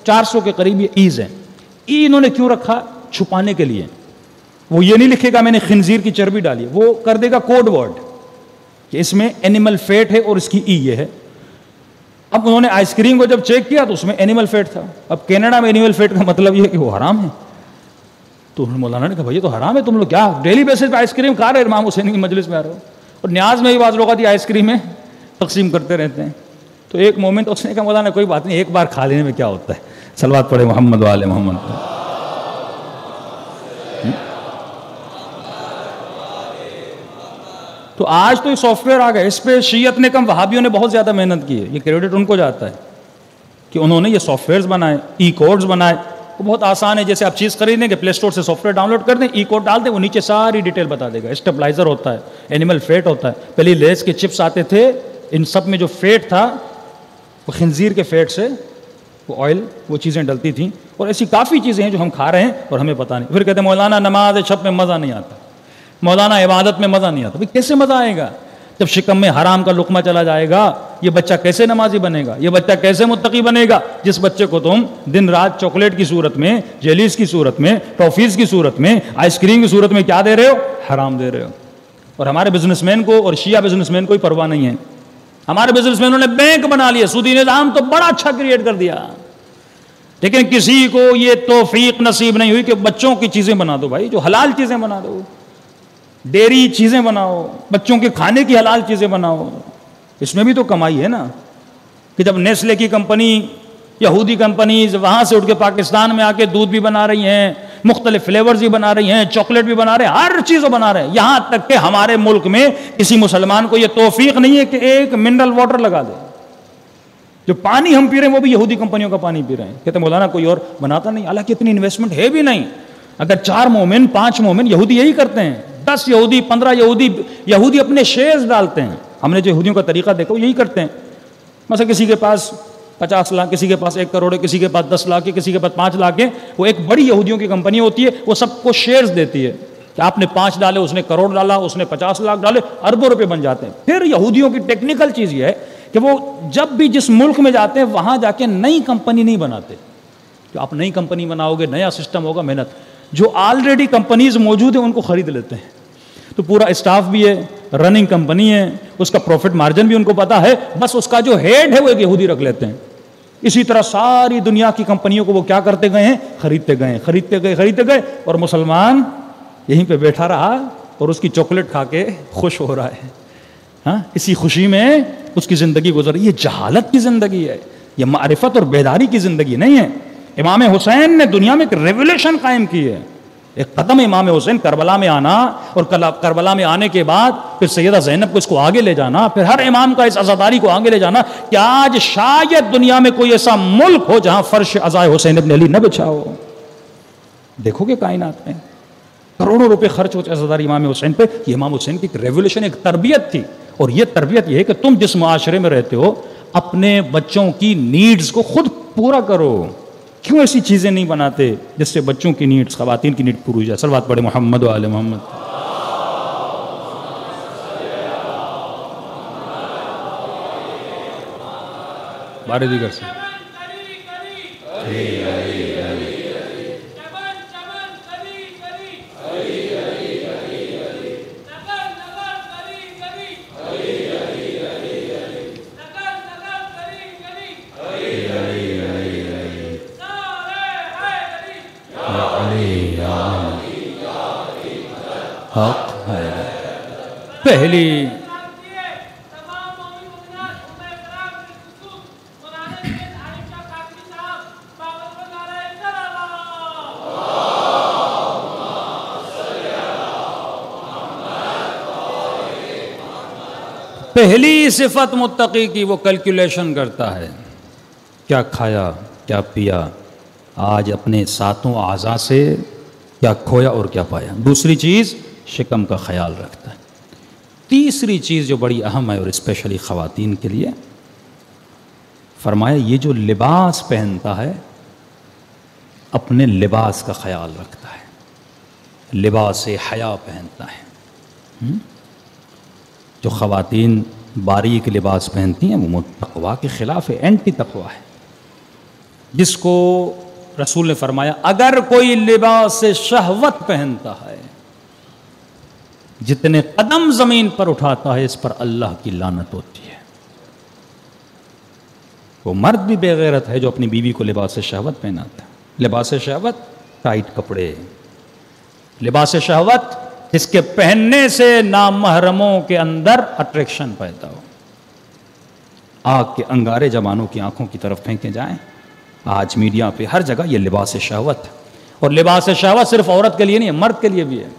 400 کے قریب یہ ایز ہیں. ای انہوں نے کیوں رکھا؟ چھپانے کے لیے. وہ یہ نہیں لکھے گا میں نے خنزیر کی چربی ڈالی ہے, وہ کر دے گا کوڈ ورڈ کہ اس میں اینیمل فیٹ ہے اور اس کی ای یہ ہے. اب انہوں نے آئس کریم کو جب چیک کیا تو اس میں اینیمل فیٹ تھا. اب کینیڈا میں اینیمل فیٹ کا مطلب یہ ہے کہ وہ حرام ہے. تو مولانا نے کہا بھائی یہ تو حرام ہے, تم لوگ کیا ڈیلی بیسس پہ آئس کریم کھا رہے امام حسین کی مجلس میں آ رہے ہو, اور نیاز میں بھی بعض لوگ آتی آئس کریم تقسیم کرتے رہتے ہیں. تو ایک مومنٹ اس نے کہا مولانا کوئی بات نہیں, ایک بار کھا لینے میں کیا ہوتا ہے, صلوات پڑھے محمد و آل محمد. تو آج تو یہ سافٹ ویئر آ گئے, اس پہ شیعت نے کم وہابیوں نے بہت زیادہ محنت کی ہے, یہ کریڈٹ ان کو جاتا ہے کہ انہوں نے یہ سافٹ ویئرز بنائے, ای کوڈز بنائے. وہ بہت آسان ہے, جیسے آپ چیز خریدیں گے پلے اسٹور سے سافٹ ویئر ڈاؤن لوڈ کر دیں, ای کوڈ ڈال دیں, وہ نیچے ساری ڈیٹیل بتا دے گا. اسٹیبلائزر ہوتا ہے, اینیمل فیٹ ہوتا ہے. پہلے لیز کے چپس آتے تھے, ان سب میں جو فیٹ تھا وہ خنزیر کے فیٹ سے وہ آئل وہ چیزیں ڈلتی تھیں, اور ایسی کافی چیزیں ہیں جو ہم کھا رہے ہیں اور ہمیں پتہ نہیں. پھر کہتے ہیں مولانا نماز شب میں مزہ نہیں آتا, مولانا عبادت میں مزہ نہیں آتا. بھائی کیسے مزہ آئے گا جب شکم میں حرام کا لقمہ چلا جائے گا؟ یہ بچہ کیسے نمازی بنے گا؟ یہ بچہ کیسے متقی بنے گا جس بچے کو تم دن رات چاکلیٹ کی صورت میں, جیلیز کی صورت میں, ٹافیز کی صورت میں, آئس کریم کی صورت میں کیا دے رہے ہو؟ حرام دے رہے ہو. اور ہمارے بزنس مین کو اور شیعہ بزنس مین کوئی پرواہ نہیں ہے. ہمارے بزنس مینوں نے بینک بنا لیا, سودی نظام تو بڑا اچھا کریٹ کر دیا, لیکن کسی کو یہ توفیق نصیب نہیں ہوئی کہ بچوں کی چیزیں بنا دو. بھائی جو حلال چیزیں بنا دو, ڈیری چیزیں بناؤ, بچوں کے کھانے کی حلال چیزیں بناؤ. اس میں بھی تو کمائی ہے نا, کہ جب نیسلے کی کمپنی, یہودی کمپنیز وہاں سے اٹھ کے پاکستان میں آ کے دودھ بھی بنا رہی ہیں, مختلف فلیورز بھی بنا رہی ہیں, چاکلیٹ بھی بنا رہے ہیں, ہر چیز بنا رہے ہیں. یہاں تک کہ ہمارے ملک میں کسی مسلمان کو یہ توفیق نہیں ہے کہ ایک منرل واٹر لگا دے. جو پانی ہم پی رہے ہیں وہ بھی یہودی کمپنیوں کا پانی پی رہے ہیں. کہتے ہیں مولانا کوئی اور بناتا نہیں, حالانکہ اتنی انویسٹمنٹ ہے بھی نہیں. اگر 4 مومن 5 مومن, یہودی یہی کرتے ہیں, 10 یہودی 15 یہودی اپنے شیئرز ڈالتے ہیں. ہم نے جو یہودیوں کا طریقہ دیکھا وہ یہی کرتے ہیں. مثلا کسی کے پاس 50 لاکھ, کسی کے پاس 1 کروڑ ہے, کسی کے پاس 10 لاکھ ہے, کسی کے پاس 5 لاکھ ہے. وہ ایک بڑی یہودیوں کی کمپنی ہوتی ہے, وہ سب کو شیئرز دیتی ہے کہ آپ نے 5 ڈالے, اس نے کروڑ ڈالا, اس نے 50 لاکھ ڈالے, اربوں روپے بن جاتے ہیں. پھر یہودیوں کی ٹیکنیکل چیز یہ ہے کہ وہ جب بھی جس ملک میں جاتے ہیں وہاں جا کے نئی کمپنی نہیں بناتے. جو آپ نئی کمپنی بناؤ گے, نیا سسٹم ہوگا, محنت. جو آلریڈی کمپنیز موجود ہیں ان کو خرید لیتے ہیں. تو پورا اسٹاف بھی ہے, رننگ کمپنی ہے, اس کا پروفٹ مارجن بھی ان کو پتا ہے, بس اس کا جو ہیڈ ہے وہ ایک یہودی رکھ لیتے ہیں. اسی طرح ساری دنیا کی کمپنیوں کو وہ کیا کرتے گئے ہیں؟ خریدتے گئے, اور مسلمان یہیں پہ بیٹھا رہا اور اس کی چاکلیٹ کھا کے خوش ہو رہا ہے. ہاں, اسی خوشی میں اس کی زندگی گزر رہی ہے. یہ جہالت کی زندگی ہے, یہ معرفت اور بیداری کی زندگی نہیں ہے. امام حسین نے دنیا میں ایک ریولیوشن قائم کی ہے. ایک قدم امام حسین کربلا میں آنا, اور کربلا میں آنے کے بعد پھر سیدہ زینب کو اس کو آگے لے جانا, پھر ہر امام کا اس عزاداری کو آگے لے جانا کہ آج شاید دنیا میں کوئی ایسا ملک ہو جہاں فرش عزائے حسین ابن علی نہ بچھا ہو. دیکھو کہ کائنات میں کروڑوں روپے خرچ ہوتے عزاداری امام حسین پہ. یہ امام حسین کی ایک ریولیوشن, ایک تربیت تھی. اور یہ تربیت یہ ہے کہ تم جس معاشرے میں رہتے ہو اپنے بچوں کی نیڈز کو خود پورا کرو. کیوں ایسی چیزیں نہیں بناتے جس سے بچوں کی نیڈز, خواتین کی نیڈ پوری ہو جائے؟ صلوات پڑھے محمد و آل محمد. بارے دیگر سے پہلی صفت متقی کی وہ کیلکولیشن کرتا ہے, کیا کھایا کیا پیا, آج اپنے 7 اعضاء سے کیا کھویا اور کیا پایا. دوسری چیز شکم کا خیال رکھتا ہے. تیسری چیز جو بڑی اہم ہے اور اسپیشلی خواتین کے لیے, فرمایا یہ جو لباس پہنتا ہے اپنے لباس کا خیال رکھتا ہے, لباس حیا پہنتا ہے. جو جس کو رسول نے فرمایا اگر کوئی لباس شہوت پہنتا ہے جتنے قدم زمین پر اٹھاتا ہے اس پر اللہ کی لعنت ہوتی ہے. وہ مرد بھی بے غیرت ہے جو اپنی بیوی کو لباس شہوت پہناتا ہے. لباس شہوت ٹائٹ کپڑے، لباس شہوت جس کے پہننے سے نامحرموں کے اندر اٹریکشن پیدا ہو. آگ کے انگارے جوانوں کی آنکھوں کی طرف پھینکے جائیں. آج میڈیا پہ ہر جگہ یہ لباس شہوت ہے. اور لباس شہوت صرف عورت کے لیے نہیں ہے، مرد کے لیے بھی ہے.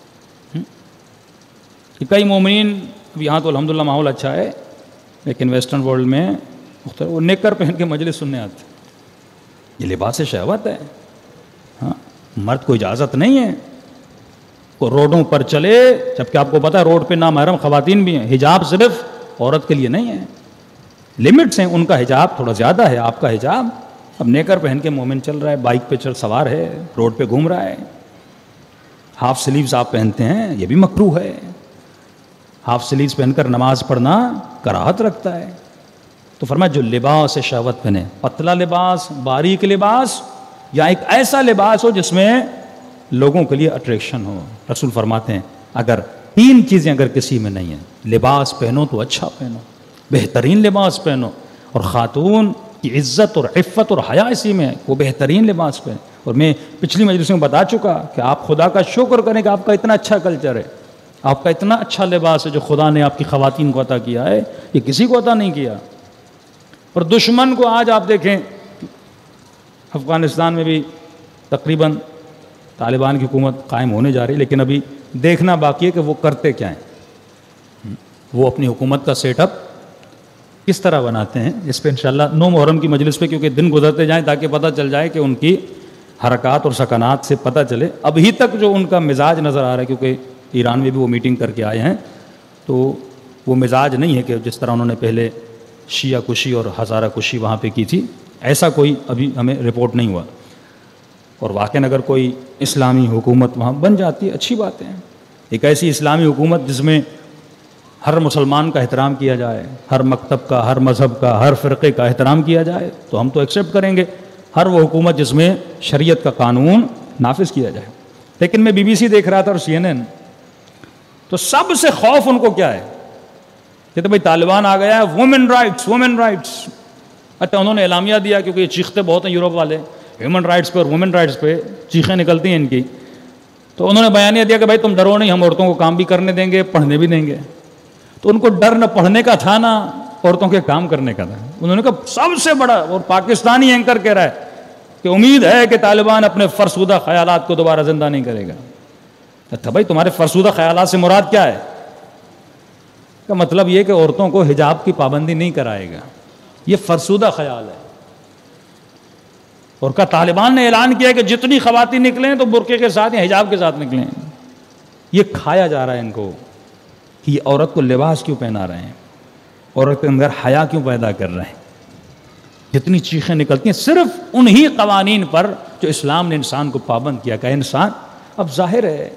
کئی مومنین یہاں تو الحمدللہ ماحول اچھا ہے، لیکن ویسٹرن ورلڈ میں مختلف وہ نیکر پہن کے مجلس سننے آتے. یہ لباس شہوت ہے. ہاں، مرد کو اجازت نہیں ہے وہ روڈوں پر چلے، جبکہ آپ کو پتا ہے روڈ پہ نامحرم خواتین بھی ہیں. حجاب صرف عورت کے لیے نہیں ہے، لمٹس ہیں. ان کا حجاب تھوڑا زیادہ ہے، آپ کا حجاب. اب نیکر پہن کے مومن چل رہا ہے، بائک پہ سوار ہے، روڈ پہ گھوم رہا ہے. ہاف سلیوز آپ پہنتے ہیں، یہ بھی مکروہ ہے. ہاف سلیوز پہن کر نماز پڑھنا کراہت رکھتا ہے. تو فرمایا جو لباس شہوت پہنے، پتلا لباس، باریک لباس، یا ایک ایسا لباس ہو جس میں لوگوں کے لیے اٹریکشن ہو. رسول فرماتے ہیں اگر تین چیزیں اگر کسی میں نہیں ہیں، لباس پہنو تو اچھا پہنو، بہترین لباس پہنو. اور خاتون کی عزت اور عفت اور حیا اسی میں ہے، وہ بہترین لباس پہنے. اور میں پچھلی مجلس میں بتا چکا کہ آپ خدا کا شکر کریں کہ آپ کا اتنا اچھا کلچر ہے، آپ کا اتنا اچھا لباس ہے جو خدا نے آپ کی خواتین کو عطا کیا ہے، یہ کسی کو عطا نہیں کیا. اور دشمن کو آج آپ دیکھیں افغانستان میں بھی تقریباً طالبان کی حکومت قائم ہونے جا رہی ہے، لیکن ابھی دیکھنا باقی ہے کہ وہ کرتے کیا ہیں. وہ اپنی حکومت کا سیٹ اپ کس طرح بناتے ہیں. اس پہ انشاءاللہ 9 محرم کی مجلس پہ کیونکہ دن گزرتے جائیں تاکہ پتہ چل جائے کہ ان کی حرکات اور سکنات سے پتہ چلے. ابھی تک جو ان کا مزاج نظر آ رہا ہے، کیونکہ ایران میں بھی وہ میٹنگ کر کے آئے ہیں، تو وہ مزاج نہیں ہے کہ جس طرح انہوں نے پہلے شیعہ کشی اور ہزارہ کشی وہاں پہ کی تھی، ایسا کوئی ابھی ہمیں رپورٹ نہیں ہوا. اور واقعاً اگر کوئی اسلامی حکومت وہاں بن جاتی ہے اچھی بات ہے. ایک ایسی اسلامی حکومت جس میں ہر مسلمان کا احترام کیا جائے، ہر مکتب کا، ہر مذہب کا، ہر فرقے کا احترام کیا جائے تو ہم تو ایکسیپٹ کریں گے. ہر وہ حکومت جس میں شریعت کا قانون نافذ کیا جائے. لیکن میں BBC دیکھ رہا تھا اور CNN، تو سب سے خوف ان کو کیا ہے کہ تو بھائی طالبان آ گیا ہے، وومن رائٹس وومن رائٹس. اچھا انہوں نے اعلامیہ دیا، کیونکہ یہ چیختے بہت ہیں یورپ والے ہیومن رائٹس پہ اور وومن رائٹس پہ چیخیں نکلتی ہیں ان کی. تو انہوں نے بیانیہ دیا کہ بھائی تم ڈرو نہیں، ہم عورتوں کو کام بھی کرنے دیں گے، پڑھنے بھی دیں گے. تو ان کو ڈر نہ پڑھنے کا تھا نہ عورتوں کے کام کرنے کا تھا. انہوں نے کہا سب سے بڑا، اور پاکستانی اینکر کہہ رہا ہے کہ امید ہے کہ طالبان اپنے فرسودہ خیالات کو دوبارہ زندہ نہیں کرے گا. اچھا بھائی تمہارے فرسودہ خیالات سے مراد کیا ہے؟ کا مطلب یہ کہ عورتوں کو حجاب کی پابندی نہیں کرائے گا، یہ فرسودہ خیال ہے. اور کا طالبان نے اعلان کیا کہ جتنی خواتین نکلیں تو برقعے کے ساتھ یا حجاب کے ساتھ نکلیں. یہ کھایا جا رہا ہے ان کو کہ یہ عورت کو لباس کیوں پہنا رہے ہیں، عورت کے اندر حیا کیوں پیدا کر رہے ہیں. جتنی چیخیں نکلتی ہیں صرف انہی قوانین پر جو اسلام نے انسان کو پابند کیا کہ انسان. اب ظاہر ہے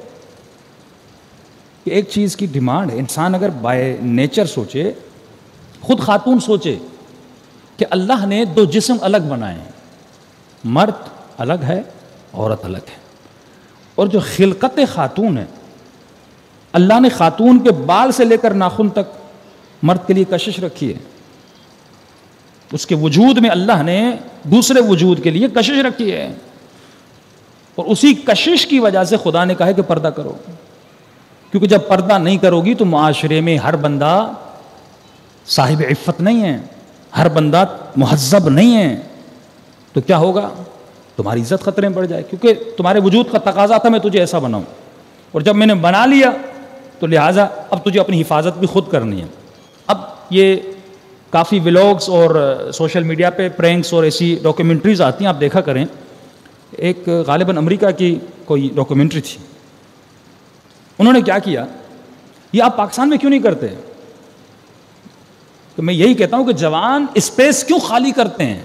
کہ ایک چیز کی ڈیمانڈ ہے. انسان اگر بائی نیچر سوچے، خود خاتون سوچے کہ اللہ نے 2 جسم الگ بنائے ہیں، مرد الگ ہے، عورت الگ ہے. اور جو خلقت خاتون ہے، اللہ نے خاتون کے بال سے لے کر ناخن تک مرد کے لیے کشش رکھی ہے. اس کے وجود میں اللہ نے دوسرے وجود کے لیے کشش رکھی ہے، اور اسی کشش کی وجہ سے خدا نے کہا ہے کہ پردہ کرو. کیونکہ جب پردہ نہیں کرو گی تو معاشرے میں ہر بندہ صاحب عفت نہیں ہے، ہر بندہ مہذب نہیں ہے. تو کیا ہوگا؟ تمہاری عزت خطرے میں پڑ جائے، کیونکہ تمہارے وجود کا تقاضا تھا میں تجھے ایسا بناؤں، اور جب میں نے بنا لیا تو لہٰذا اب تجھے اپنی حفاظت بھی خود کرنی ہے. اب یہ کافی ولاگز اور سوشل میڈیا پہ پرینکس اور ایسی ڈاکیومنٹریز آتی ہیں، آپ دیکھا کریں. ایک غالباً امریکہ کی کوئی ڈاکیومنٹری تھی. انہوں نے کیا کیا، یہ آپ پاکستان میں کیوں نہیں کرتے؟ تو میں یہی کہتا ہوں کہ جوان اسپیس کیوں خالی کرتے ہیں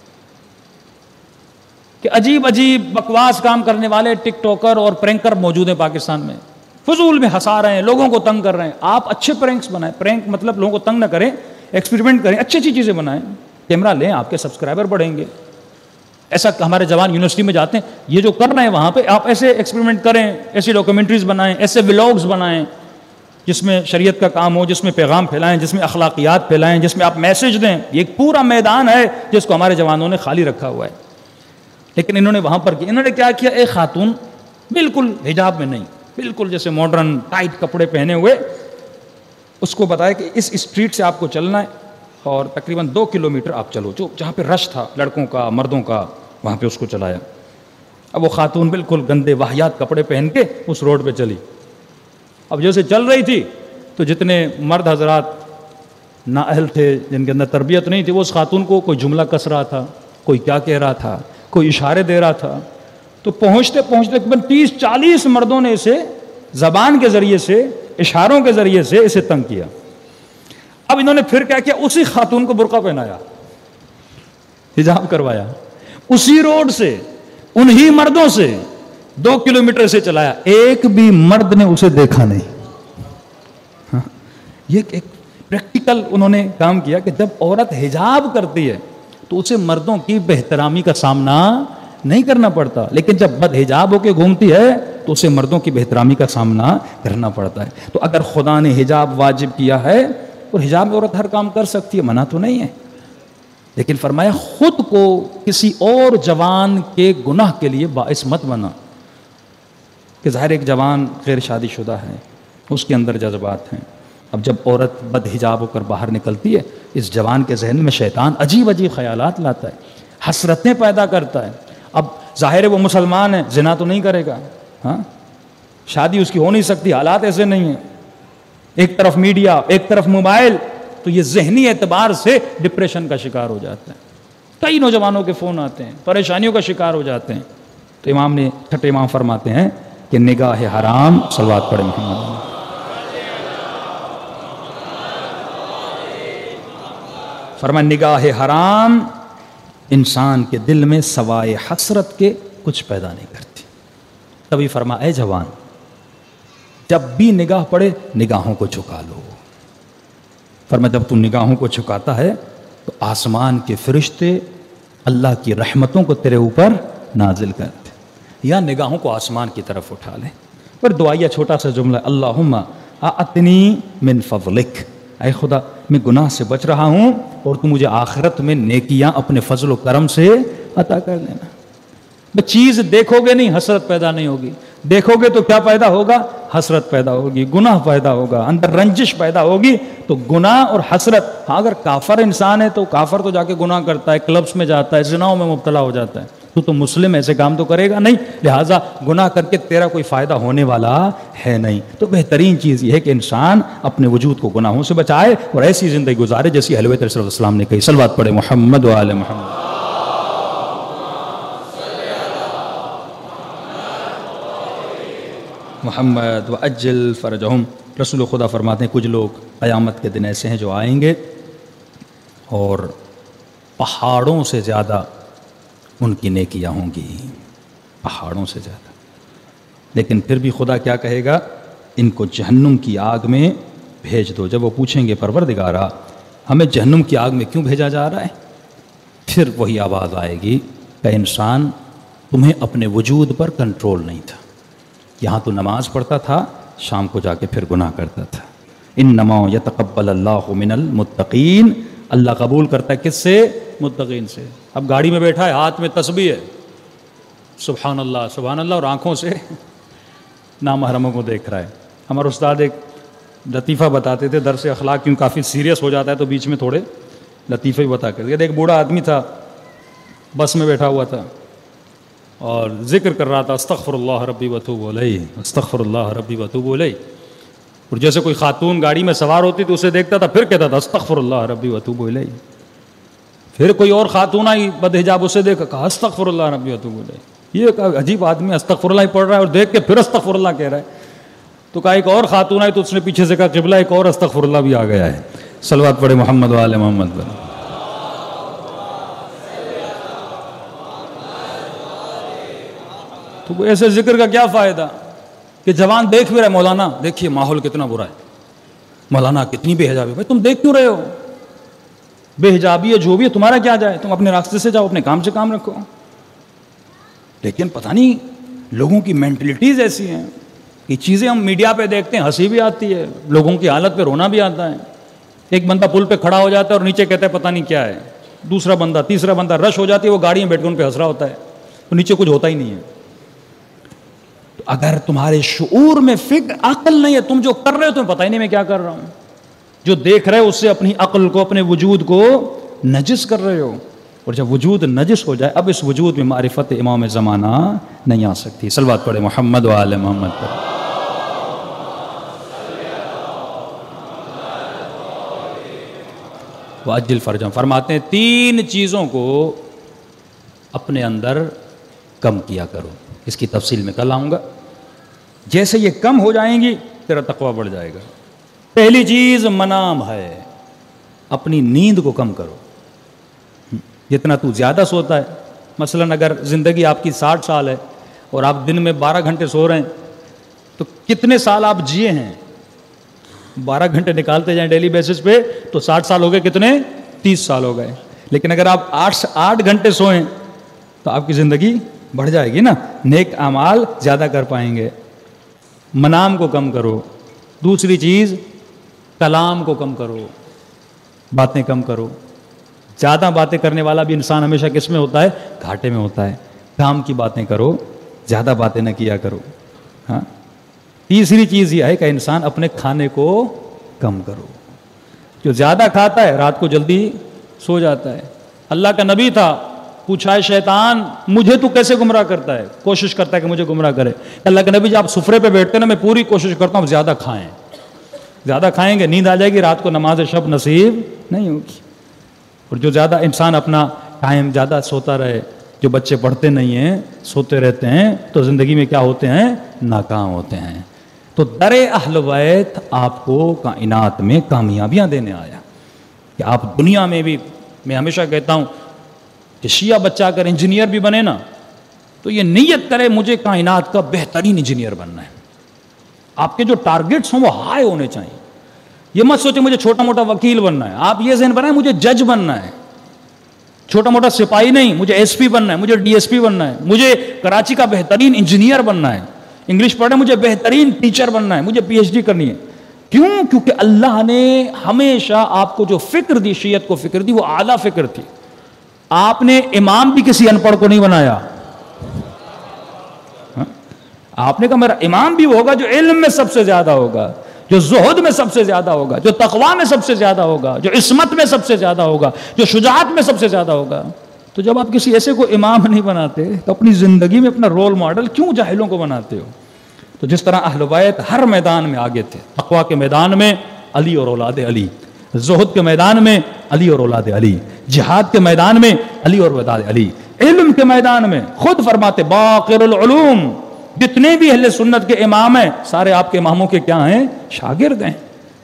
کہ عجیب عجیب بکواس کام کرنے والے ٹک ٹاکر اور پرینکر موجود ہیں پاکستان میں، فضول میں ہنسا رہے ہیں، لوگوں کو تنگ کر رہے ہیں. آپ اچھے پرینکس بنائیں. پرینک مطلب لوگوں کو تنگ نہ کریں، ایکسپیریمنٹ کریں، اچھی اچھی چیزیں بنائیں، کیمرہ لیں، آپ کے سبسکرائبر بڑھیں گے. ایسا ہمارے جوان یونیورسٹی میں جاتے ہیں، یہ جو کر رہے ہیں وہاں پہ آپ ایسے ایکسپیریمنٹ کریں، ایسی ڈاکومنٹریز بنائیں، ایسے ولاگز بنائیں جس میں شریعت کا کام ہو، جس میں پیغام پھیلائیں، جس میں اخلاقیات پھیلائیں، جس میں آپ میسج دیں. یہ ایک پورا میدان ہے جس کو ہمارے جوانوں نے خالی رکھا ہوا ہے. لیکن انہوں نے وہاں پر انہوں نے کیا کیا، ایک خاتون بالکل حجاب میں نہیں، بالکل جیسے ماڈرن ٹائٹ کپڑے پہنے ہوئے، اس کو بتایا کہ اس اسٹریٹ سے آپ کو چلنا ہے اور تقریباً 2 کلومیٹر آپ چلو، جو جہاں پہ رش تھا لڑکوں کا مردوں کا، وہاں پہ اس کو چلایا. اب وہ خاتون بالکل گندے واہیات کپڑے پہن کے اس روڈ پہ چلی. اب جیسے چل رہی تھی تو جتنے مرد حضرات نااہل تھے، جن کے اندر تربیت نہیں تھی، وہ اس خاتون کو کوئی جملہ کس رہا تھا، کوئی کیا کہہ رہا تھا، کوئی اشارے دے رہا تھا. تو پہنچتے پہنچتے تقریباً 30-40 مردوں نے اسے زبان کے ذریعے سے، اشاروں کے ذریعے سے اسے تنگ کیا. اب انہوں نے پھر کیا کیا، اسی خاتون کو برقع پہنایا، حجاب کروایا، اسی روڈ سے انہی مردوں سے 2 کلومیٹر سے چلایا. ایک بھی مرد نے اسے دیکھا نہیں. یہ ایک پریکٹیکل انہوں نے کام کیا کہ جب عورت حجاب کرتی ہے تو اسے مردوں کی بے احترامی کا سامنا نہیں کرنا پڑتا، لیکن جب بد حجاب ہو کے گھومتی ہے تو اسے مردوں کی بے احترامی کا سامنا کرنا پڑتا ہے. تو اگر خدا نے حجاب واجب کیا ہے اور حجاب میں عورت ہر کام کر سکتی ہے، منع تو نہیں ہے، لیکن فرمایا خود کو کسی اور جوان کے گناہ کے لیے باعث مت بنا. کہ ظاہر ایک جوان غیر شادی شدہ ہے، اس کے اندر جذبات ہیں. اب جب عورت بد حجاب ہو کر باہر نکلتی ہے، اس جوان کے ذہن میں شیطان عجیب عجیب خیالات لاتا ہے، حسرتیں پیدا کرتا ہے. اب ظاہر ہے وہ مسلمان ہے، زنا تو نہیں کرے گا، ہاں شادی اس کی ہو نہیں سکتی، حالات ایسے نہیں ہیں. ایک طرف میڈیا، ایک طرف موبائل، تو یہ ذہنی اعتبار سے ڈپریشن کا شکار ہو جاتا ہے. کئی نوجوانوں کے فون آتے ہیں، پریشانیوں کا شکار ہو جاتے ہیں. تو امام نے چھٹے امام فرماتے ہیں کہ نگاہ حرام، صلوات پڑھیں محمد، فرمایا نگاہ حرام انسان کے دل میں سوائے حسرت کے کچھ پیدا نہیں کرتی. تبھی فرمایا اے جوان، جب بھی نگاہ پڑے نگاہوں کو جھکا لو. فرمایا جب تو نگاہوں کو جھکاتا ہے تو آسمان کے فرشتے اللہ کی رحمتوں کو تیرے اوپر نازل کرتے، یا نگاہوں کو آسمان کی طرف اٹھا لے. پر دعائیہ چھوٹا سا جملہ، اللہم اعطنی من فضلک، اے خدا میں گناہ سے بچ رہا ہوں اور تو مجھے آخرت میں نیکیاں اپنے فضل و کرم سے عطا کر دینا. چیز دیکھو گے نہیں، حسرت پیدا نہیں ہوگی. دیکھو گے تو کیا پیدا ہوگا؟ حسرت پیدا ہوگی، گناہ پیدا ہوگا، اندر رنجش پیدا ہوگی. تو گناہ اور حسرت، ہاں اگر کافر انسان ہے تو کافر تو جا کے گناہ کرتا ہے، کلبس میں جاتا ہے، زناؤں میں مبتلا ہو جاتا ہے. تو مسلم ایسے کام تو کرے گا نہیں، لہٰذا گناہ کر کے تیرا کوئی فائدہ ہونے والا ہے نہیں. تو بہترین چیز یہ ہے کہ انسان اپنے وجود کو گناہوں سے بچائے اور ایسی زندگی گزارے جیسی اہل بیت صلی اللہ علیہ وسلم نے کہی. صلوات پڑھے محمد و آل محمد. محمد و اجل فرجہم. رسول خدا فرماتے ہیں کچھ لوگ قیامت کے دن ایسے ہیں جو آئیں گے اور پہاڑوں سے زیادہ ان کی نیکیاں ہوں گی، پہاڑوں سے زیادہ. لیکن پھر بھی خدا کیا کہے گا؟ ان کو جہنم کی آگ میں بھیج دو. جب وہ پوچھیں گے پروردگارا ہمیں جہنم کی آگ میں کیوں بھیجا جا رہا ہے؟ پھر وہی آواز آئے گی کہ انسان تمہیں اپنے وجود پر کنٹرول نہیں تھا. یہاں تو نماز پڑھتا تھا، شام کو جا کے پھر گناہ کرتا تھا. انما یتقبل اللہ من المتقین، اللہ قبول کرتا ہے کس سے؟ متقین سے. اب گاڑی میں بیٹھا ہے، ہاتھ میں تسبیح ہے، سبحان اللہ سبحان اللہ، اور آنکھوں سے نامحرموں کو دیکھ رہا ہے. ہمارے استاد ایک لطیفہ بتاتے تھے، درس اخلاق کیوں کافی سیریس ہو جاتا ہے تو بیچ میں تھوڑے لطیفے بتا کر دیا. ایک بوڑھا آدمی تھا، بس میں بیٹھا ہوا تھا اور ذکر کر رہا تھا استغفر اللہ ربی واتوب الیہ، استغفر اللہ ربی واتوب الیہ. اور جیسے کوئی خاتون گاڑی میں سوار ہوتی تو اسے دیکھتا تھا، پھر کہتا تھا استغفر اللہ ربی واتوب الیہ. پھر کوئی اور خاتون آئی بد حجاب، اسے دیکھا کہا استغفر اللہ ربی واتوب الیہ. یہ عجیب آدمی استغفر اللہ ہی پڑھ رہا ہے اور دیکھ کے پھر استغفر اللہ کہہ رہا ہے. تو کہا ایک اور خاتون آئی تو اس نے پیچھے سے کہا قبلہ ایک اور استغفر اللہ بھی آ گیا ہے. صلوات پڑھے محمد و آل محمد پر. تو ایسے ذکر کا کیا فائدہ کہ جوان دیکھ بھی رہے، مولانا دیکھیے ماحول کتنا برا ہے، مولانا کتنی بے حجابی. بھائی تم دیکھ کیوں رہے ہو؟ بے حجابی ہے جو بھی ہے، تمہارا کیا جائے؟ تم اپنے راستے سے جاؤ، اپنے کام سے کام رکھو. لیکن پتہ نہیں لوگوں کی مینٹلٹیز ایسی ہیں کہ چیزیں ہم میڈیا پہ دیکھتے ہیں ہنسی بھی آتی ہے, لوگوں کی حالت پہ رونا بھی آتا ہے. ایک بندہ پل پہ کھڑا ہو جاتا ہے اور نیچے کہتا ہے پتہ نہیں کیا ہے, دوسرا بندہ تیسرا بندہ رش ہو جاتی ہے, وہ گاڑی میں بیٹھ کے ان پہ ہنس رہا ہوتا ہے, تو نیچے کچھ ہوتا ہی نہیں ہے. تو اگر تمہارے شعور میں فکر عقل نہیں ہے, تم جو کر رہے ہو تمہیں پتہ ہی نہیں میں کیا کر رہا ہوں, جو دیکھ رہے ہو اس سے اپنی عقل کو اپنے وجود کو نجس کر رہے ہو. اور جب وجود نجس ہو جائے, اب اس وجود میں معرفت امام زمانہ نہیں آ سکتی. صلوات پڑھے محمد و آل محمد پر. واجل فرجم فرماتے ہیں 3 چیزوں کو اپنے اندر کم کیا کرو. اس کی تفصیل میں کل آؤں گا. جیسے یہ کم ہو جائیں گی تیرا تقویٰ بڑھ جائے گا. پہلی چیز منام ہے, اپنی نیند کو کم کرو. جتنا تو زیادہ سوتا ہے, مثلا اگر زندگی آپ کی 60 سال ہے اور آپ دن میں 12 گھنٹے سو رہے ہیں, تو کتنے سال آپ جیے ہیں؟ 12 گھنٹے نکالتے جائیں ڈیلی بیسس پہ تو 60 سال ہو گئے, کتنے 30 سال ہو گئے. لیکن اگر آپ 8 گھنٹے سوئیں تو آپ کی زندگی بڑھ جائے گی نا, نیک اعمال زیادہ کر پائیں گے. منام کو کم کرو. دوسری چیز کلام کو کم کرو, باتیں کم کرو. زیادہ باتیں کرنے والا بھی انسان ہمیشہ کس میں ہوتا ہے؟ گھاٹے میں ہوتا ہے. کام کی باتیں کرو, زیادہ باتیں نہ کیا کرو. ہاں. تیسری چیز یہ ہے کہ انسان اپنے کھانے کو کم کرو. جو زیادہ کھاتا ہے رات کو جلدی سو جاتا ہے. اللہ کا نبی تھا, پوچھا ہے شیطان مجھے تو کیسے گمراہ کرتا ہے, کوشش کرتا ہے کہ مجھے گمراہ کرے. اللہ کے نبی جب آپ سفرے پہ بیٹھتے ہیں نا, میں پوری کوشش کرتا ہوں زیادہ کھائیں. زیادہ کھائیں گے نیند آ جائے گی, رات کو نماز شب نصیب نہیں ہوگی. اور جو زیادہ انسان اپنا ٹائم زیادہ سوتا رہے, جو بچے پڑھتے نہیں ہیں سوتے رہتے ہیں, تو زندگی میں کیا ہوتے ہیں؟ ناکام ہوتے ہیں. تو در اہل بیت آپ کو کائنات میں کامیابیاں دینے آیا کہ آپ دنیا میں بھی, میں ہمیشہ کہتا ہوں کہ شیعہ بچہ اگر انجینئر بھی بنے نا, تو یہ نیت کرے مجھے کائنات کا بہترین انجینئر بننا ہے. آپ کے جو ٹارگٹس ہوں وہ ہائی ہونے چاہیے. یہ مت سوچے مجھے چھوٹا موٹا وکیل بننا ہے, آپ یہ ذہن بنائیں مجھے جج بننا ہے. چھوٹا موٹا سپاہی نہیں, مجھے ایس پی بننا ہے, مجھے ڈی ایس پی بننا ہے, مجھے کراچی کا بہترین انجینئر بننا ہے. انگلش پڑھنا ہے, مجھے بہترین ٹیچر بننا ہے, مجھے پی ایچ ڈی کرنی ہے. کیوں؟ کیونکہ اللہ نے ہمیشہ آپ کو جو فکر دی, شیعت کو فکر دی, وہ اعلیٰ فکر تھی. آپ نے امام بھی کسی ان پڑھ کو نہیں بنایا. آپ نے کہا میرا امام بھی ہوگا جو علم میں سب سے زیادہ ہوگا, جو زہد میں سب سے زیادہ ہوگا, جو تقویٰ میں سب سے زیادہ ہوگا, جو عصمت میں سب سے زیادہ ہوگا, جو شجاعت میں سب سے زیادہ ہوگا. تو جب آپ کسی ایسے کو امام نہیں بناتے تو اپنی زندگی میں اپنا رول ماڈل کیوں جاہلوں کو بناتے ہو؟ تو جس طرح اہل بیت ہر میدان میں آگے تھے. تقویٰ کے میدان میں علی اور اولاد علی, زہد کے میدان میں علی اور اولاد علی, جہاد کے میدان میں علی اور اولاد علی, علم کے میدان میں خود فرماتے باقر العلوم, جتنے بھی اہل سنت کے امام ہیں سارے آپ کے اماموں کے کیا ہیں؟ شاگرد ہیں.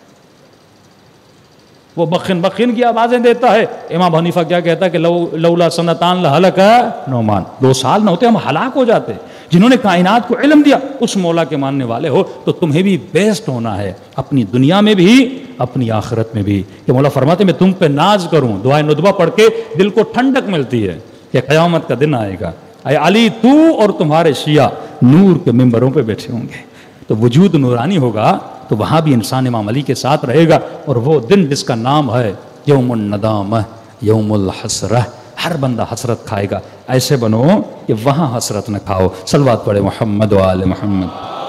وہ بخن کی آوازیں دیتا ہے. امام حنیفہ کیا کہتا ہے کہ لولا سنتان لہلک نعمان, 2 سال نہ ہوتے ہم ہلاک ہو جاتے. جنہوں نے کائنات کو علم دیا اس مولا کے ماننے والے ہو تو تمہیں بھی بیسٹ ہونا ہے, اپنی دنیا میں بھی اپنی آخرت میں بھی. کہ مولا فرماتے میں تم پہ ناز کروں, دعائے ندبہ پڑھ کے دل کو ٹھنڈک ملتی ہے کہ قیامت کا دن آئے گا, اے علی تو اور تمہارے شیعہ نور کے ممبروں پہ بیٹھے ہوں گے. تو وجود نورانی ہوگا تو وہاں بھی انسان امام علی کے ساتھ رہے گا. اور وہ دن جس کا نام ہے یوم الندامہ, یوم الحسرہ, ہر بندہ حسرت کھائے گا. ایسے بنو کہ وہاں حسرت نہ کھاؤ. صلوات پڑھے محمد و آل محمد.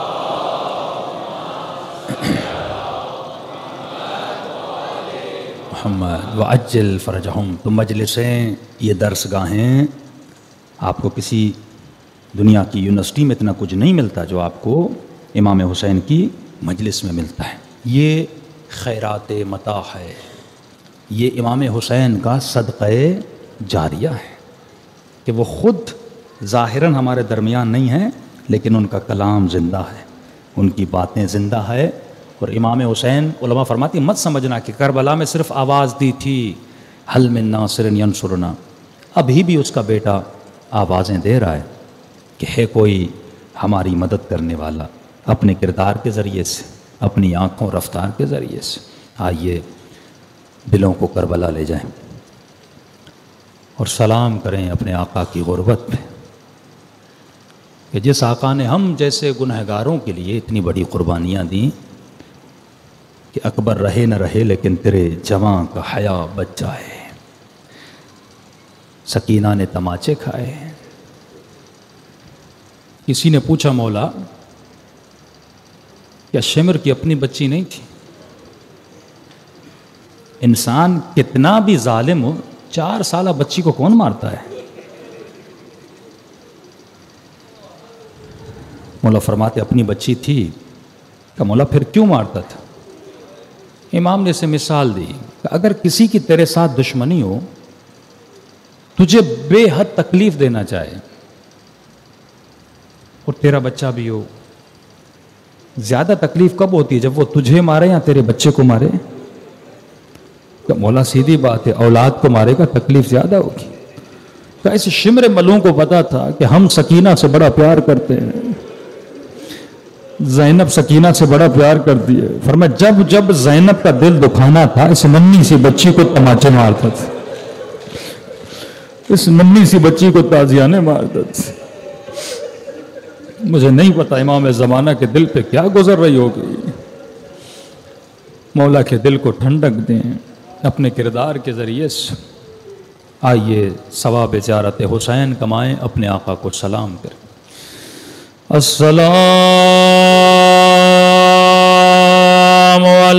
محمد وعجل فرجہم. تو مجلسیں, یہ درس گاہیں, آپ کو کسی دنیا کی یونیورسٹی میں اتنا کچھ نہیں ملتا جو آپ کو امام حسین کی مجلس میں ملتا ہے. یہ خیرات متاع ہے, یہ امام حسین کا صدقہ جاریہ ہے کہ وہ خود ظاہراً ہمارے درمیان نہیں ہیں لیکن ان کا کلام زندہ ہے, ان کی باتیں زندہ ہے. اور امام حسین علماء فرماتی مت سمجھنا کہ کربلا میں صرف آواز دی تھی حل من ناصر ینصرنا, ابھی بھی اس کا بیٹا آوازیں دے رہا ہے کہ ہے کوئی ہماری مدد کرنے والا, اپنے کردار کے ذریعے سے, اپنی آنکھوں رفتار کے ذریعے سے. آئیے دلوں کو کربلا لے جائیں اور سلام کریں اپنے آقا کی غربت پہ. کہ جس آقا نے ہم جیسے گنہگاروں کے لیے اتنی بڑی قربانیاں دیں کہ اکبر رہے نہ رہے لیکن تیرے جواں کا حیا بچ جائے، سکینہ نے تماچے کھائے۔ کسی نے پوچھا مولا کیا شمر کی اپنی بچی نہیں تھی؟ انسان کتنا بھی ظالم ہو 4 سالہ بچی کو کون مارتا ہے؟ مولا فرماتے اپنی بچی تھی کہ مولا پھر کیوں مارتا تھا؟ امام نے اسے مثال دی کہ اگر کسی کی تیرے ساتھ دشمنی ہو، تجھے بے حد تکلیف دینا چاہے اور تیرا بچہ بھی ہو، زیادہ تکلیف کب ہوتی ہے؟ جب وہ تجھے مارے یا تیرے بچے کو مارے؟ کہ مولا سیدھی بات ہے، اولاد کو مارے گا تکلیف زیادہ ہوگی۔ کہ اس شمر ملوں کو پتا تھا کہ ہم سکینہ سے بڑا پیار کرتے ہیں، زینب سکینہ سے بڑا پیار کرتی ہے۔ فرمایا جب جب زینب کا دل دکھانا تھا اس ننھی سی بچی کو تماچے مارتا تھا، اس ننھی سی بچی کو تازیانے مارتا تھا۔ مجھے نہیں پتا امام زمانہ کے دل پہ کیا گزر رہی ہوگی۔ مولا کے دل کو ٹھنڈک دیں اپنے کردار کے ذریعے سے۔ آئیے ثواب زیارت حسین کمائیں، اپنے آقا کو سلام کریں۔ السلام علی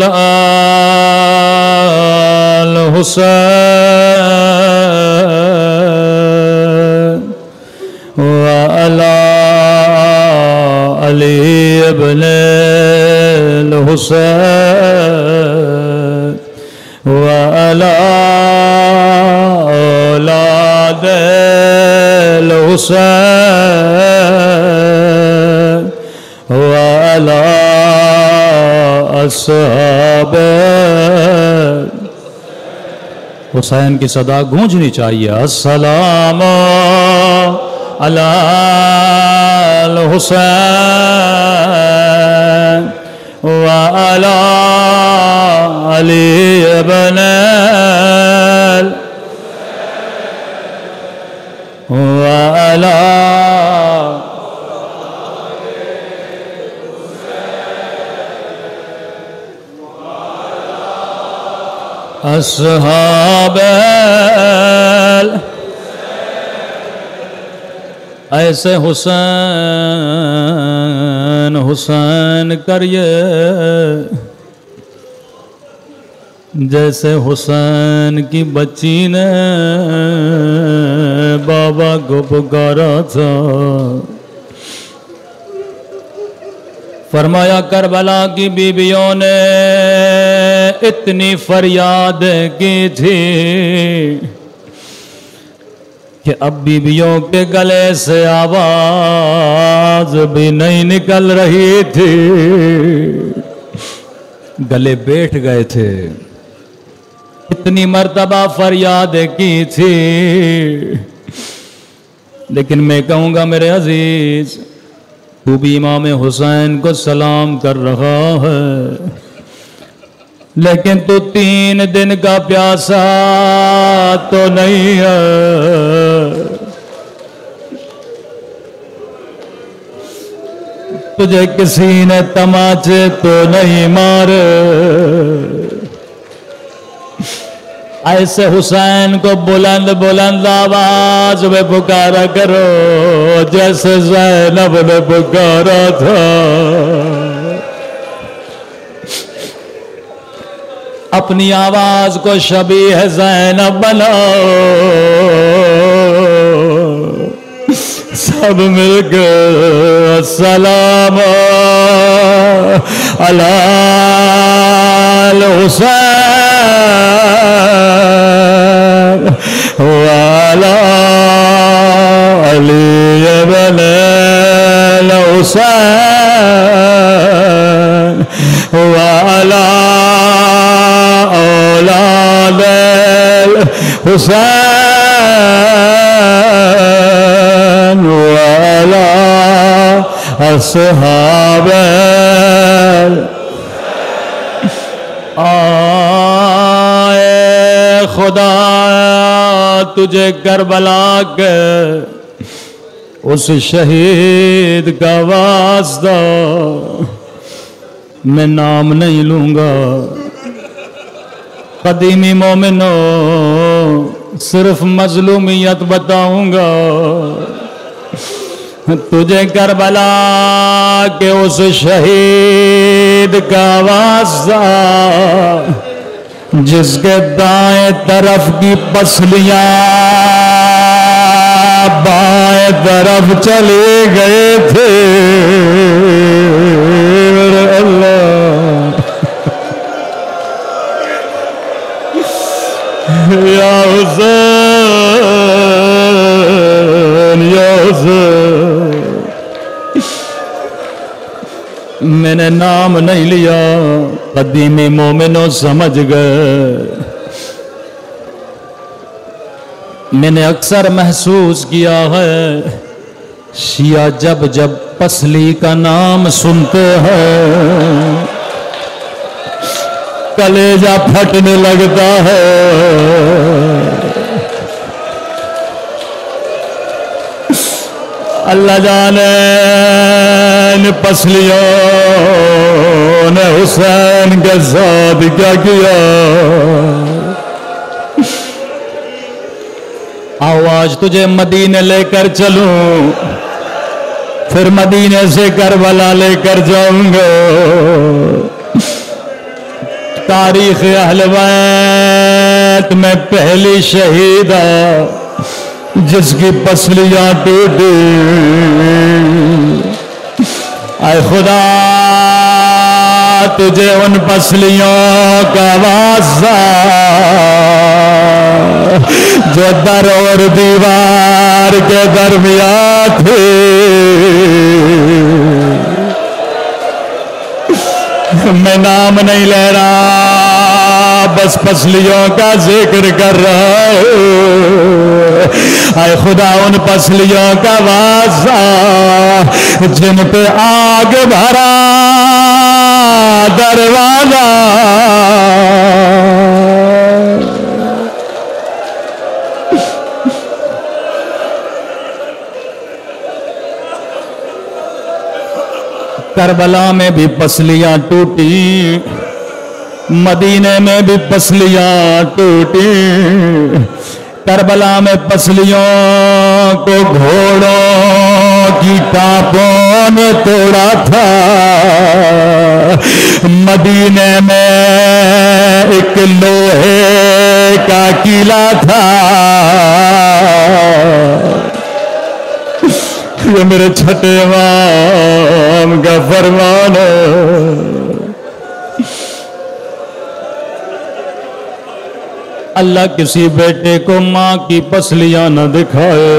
الحسین وعلی علی ابن الحسین وعلی اولاد الحسین وعلی اصحاب حسین کی صدا گونجنی چاہیے۔ السلام علی الحسین وعلی علی ابن وعلی اصحاب ایسے حسین حسین کریے جیسے حسین کی بچی نے بابا کو پکارا تھا۔ فرمایا کربلا کی بیویوں نے اتنی فریاد کی تھی کہ اب بیویوں کے گلے سے آواز بھی نہیں نکل رہی تھی، گلے بیٹھ گئے تھے، اتنی مرتبہ فریاد کی تھی۔ لیکن میں کہوں گا میرے عزیز، تو بھی امام حسین کو سلام کر رہا ہے، لیکن تو 3 دن کا پیاسا تو نہیں ہے، تجھے کسی نے تماچے تو نہیں مارے۔ ایسے حسین کو بلند بلند آواز میں پکارا کرو جیسے زینب نے پکارا تھا۔ اپنی آواز کو شبیہ زینب بناؤ، سب مل کر السلام علی الحسین وعلی علی ابن الحسین وعلی اولاد الحسین وعلی اصحاب آئے خدا تجھے کربلا کے اس شہید کا واسطہ میں نام نہیں لوں گا۔ قدیمی مومنو صرف مظلومیت بتاؤں گا تجھے کربلا کے اس شہید کا واسطہ جس کے دائیں طرف کی پسلیاں بائیں طرف چلے گئے تھے۔ اللہ یا حسین یا حسین، میں نے نام نہیں لیا، قدیمی مومنوں سمجھ گئے۔ میں نے اکثر محسوس کیا ہے شیعہ جب جب پسلی کا نام سنتے ہیں کلیجہ پھٹنے لگتا ہے۔ اللہ جانے ان پسلیوں نے حسین کے ساتھ کیا کیا۔ آؤ آج تجھے مدینے لے کر چلوں، پھر مدینے سے کربلا لے کر جاؤں گا۔ تاریخ اہل بیت میں پہلی شہیدہ جس کی پسلیاں ٹوٹی، اے خدا تجھے ان پسلیوں کا واسطہ جو در اور دیوار کے درمیان تھے، میں نام نہیں لے رہا، بس پسلیوں کا ذکر کر رہا ہوں۔ اے خدا ان پسلیوں کا واسطہ جن پہ آگ بھرا دروازہ، کربلا میں بھی پسلیاں ٹوٹی، مدینے میں بھی پسلیاں ٹوٹی۔ کربلا میں پسلیوں کو گھوڑوں کی ٹانپوں نے توڑا تھا، مدینے میں ایک لوہے کا قلعہ تھا۔ یہ میرے چھٹے امام کا فرمان ہے۔ اللہ کسی بیٹے کو ماں کی پسلیاں نہ دکھائے۔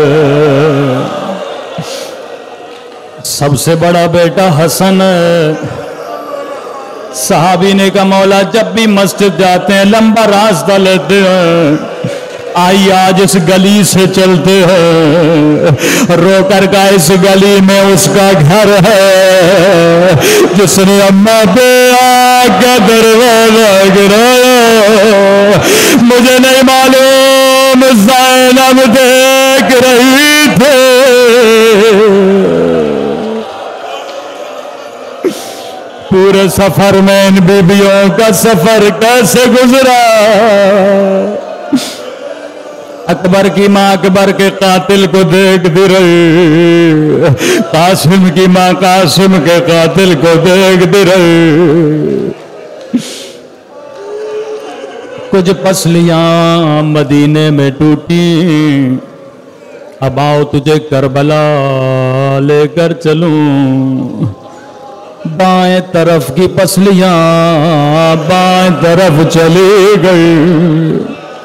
سب سے بڑا بیٹا حسن ہے۔ صحابی نے کہا مولا جب بھی مسجد جاتے ہیں لمبا راستہ لیتے ہیں، آئیے آج اس گلی سے چلتے ہیں۔ رو کر کا اس گلی میں اس کا گھر ہے جس نے اماں پہ آ کے دروازہ گرایا۔ مجھے نہیں معلوم زینب دیکھ رہی تھی، پورے سفر میں ان بیبیوں کا سفر کیسے گزرا۔ اکبر کی ماں اکبر کے قاتل کو دیکھتی رہی، قاسم کی ماں قاسم کے قاتل کو دیکھتی رہی۔ کچھ پسلیاں مدینے میں ٹوٹی، اب آؤ تجھے کربلا لے کر چلوں۔ بائیں طرف کی پسلیاں بائیں طرف چلی گئی۔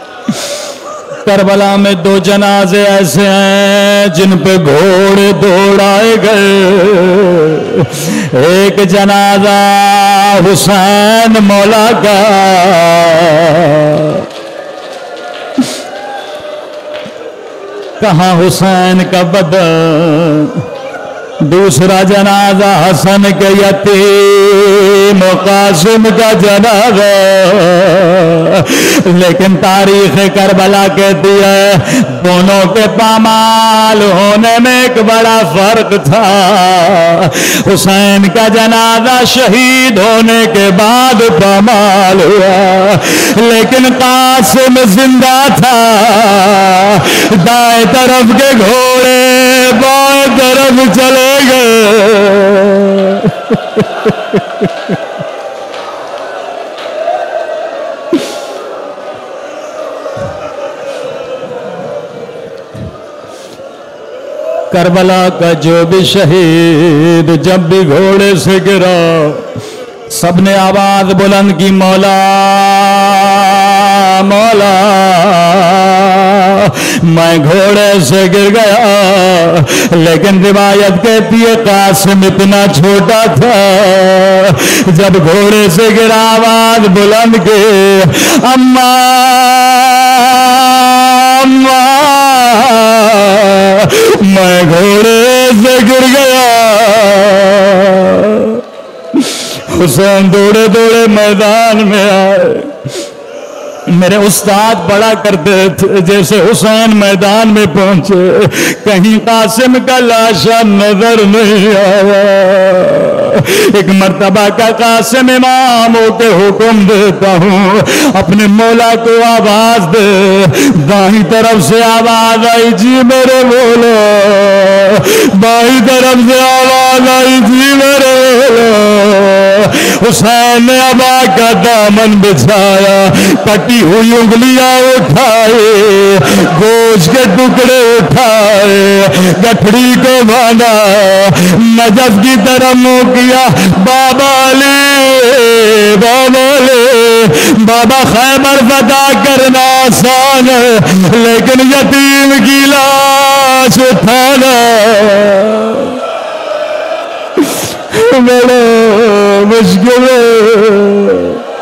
کربلا میں دو جنازے ایسے ہیں جن پہ گھوڑے دوڑائے گئے۔ ایک جنازہ حسین مولا کا، کہاں حسین کا بدن۔ دوسرا جنازہ حسن کے یتیم امام قاسم کا جنازہ، لیکن تاریخ کربلا کہتی ہے دونوں کے پامال ہونے میں ایک بڑا فرق تھا۔ حسین کا جنازہ شہید ہونے کے بعد پامال ہوا، لیکن قاسم زندہ تھا۔ دائیں طرف کے گھوڑے بائیں طرف چلے گئے۔ کربلا کا جو بھی شہید جب بھی گھوڑے سے گرا، سب نے آواز بلند کی، مولا مولا، میں گھوڑے سے گر گیا۔ لیکن روایت کہتی ہے قاسم اتنا چھوٹا تھا، جب گھوڑے سے گرا آواز بلند کی، اماں میں گھوڑے سے گر گیا۔ حسین دوڑے دوڑے میدان میں آئے۔ میرے استاد پڑھا کرتے تھے جیسے حسین میدان میں پہنچے کہیں قاسم کا لاشا نظر نہیں آیا۔ ایک مرتبہ کا قاسم امام ہو کے حکم دیتا ہوں اپنے مولا کو آواز دے۔ دائیں طرف سے آواز آئی، جی میرے مولا۔ بائیں طرف سے آواز آئی، جی میرے مولا۔ حسین نے ابا کا دامن بچھایا، کٹی ہوئی انگلیاں اٹھائے، گوشت کے ٹکڑے اٹھائے، گٹھڑی کو باندھا، نجف کی طرف منہ کیا، بابا لے بابا لے۔ بابا خیبر فتح کرنا آسان ہے، لیکن یتیم کی لاش اٹھانا بڑا مشکل ہے۔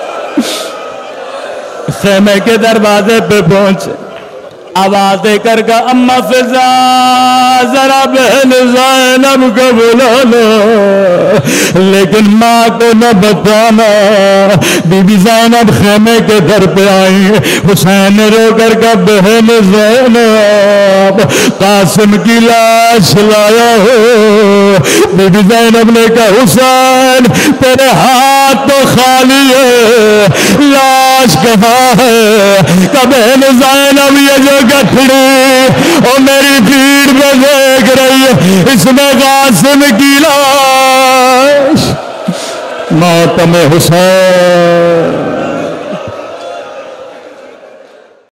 خیمے کے دروازے پہ پہنچے، آواز دے کر کا اما فضا ذرا بہن زینب کو بلانا، لیکن ماں کو نہ بتانا۔ بی بی زینب خیمے کے در پہ آئی، حسین نے رو کر کا بہن زینب قاسم کی لاش لایا ہو۔ بی بی زینب نے کہا حسین تیرے ہاتھ تو خالی ہے، لاش کہاں ہے؟ کہ بہن زینب یہ جو گٹھڑی اور میری بھیڑ میں دیکھ رہی ہے، اس میں قاسم کی لاش، ماتم حسین۔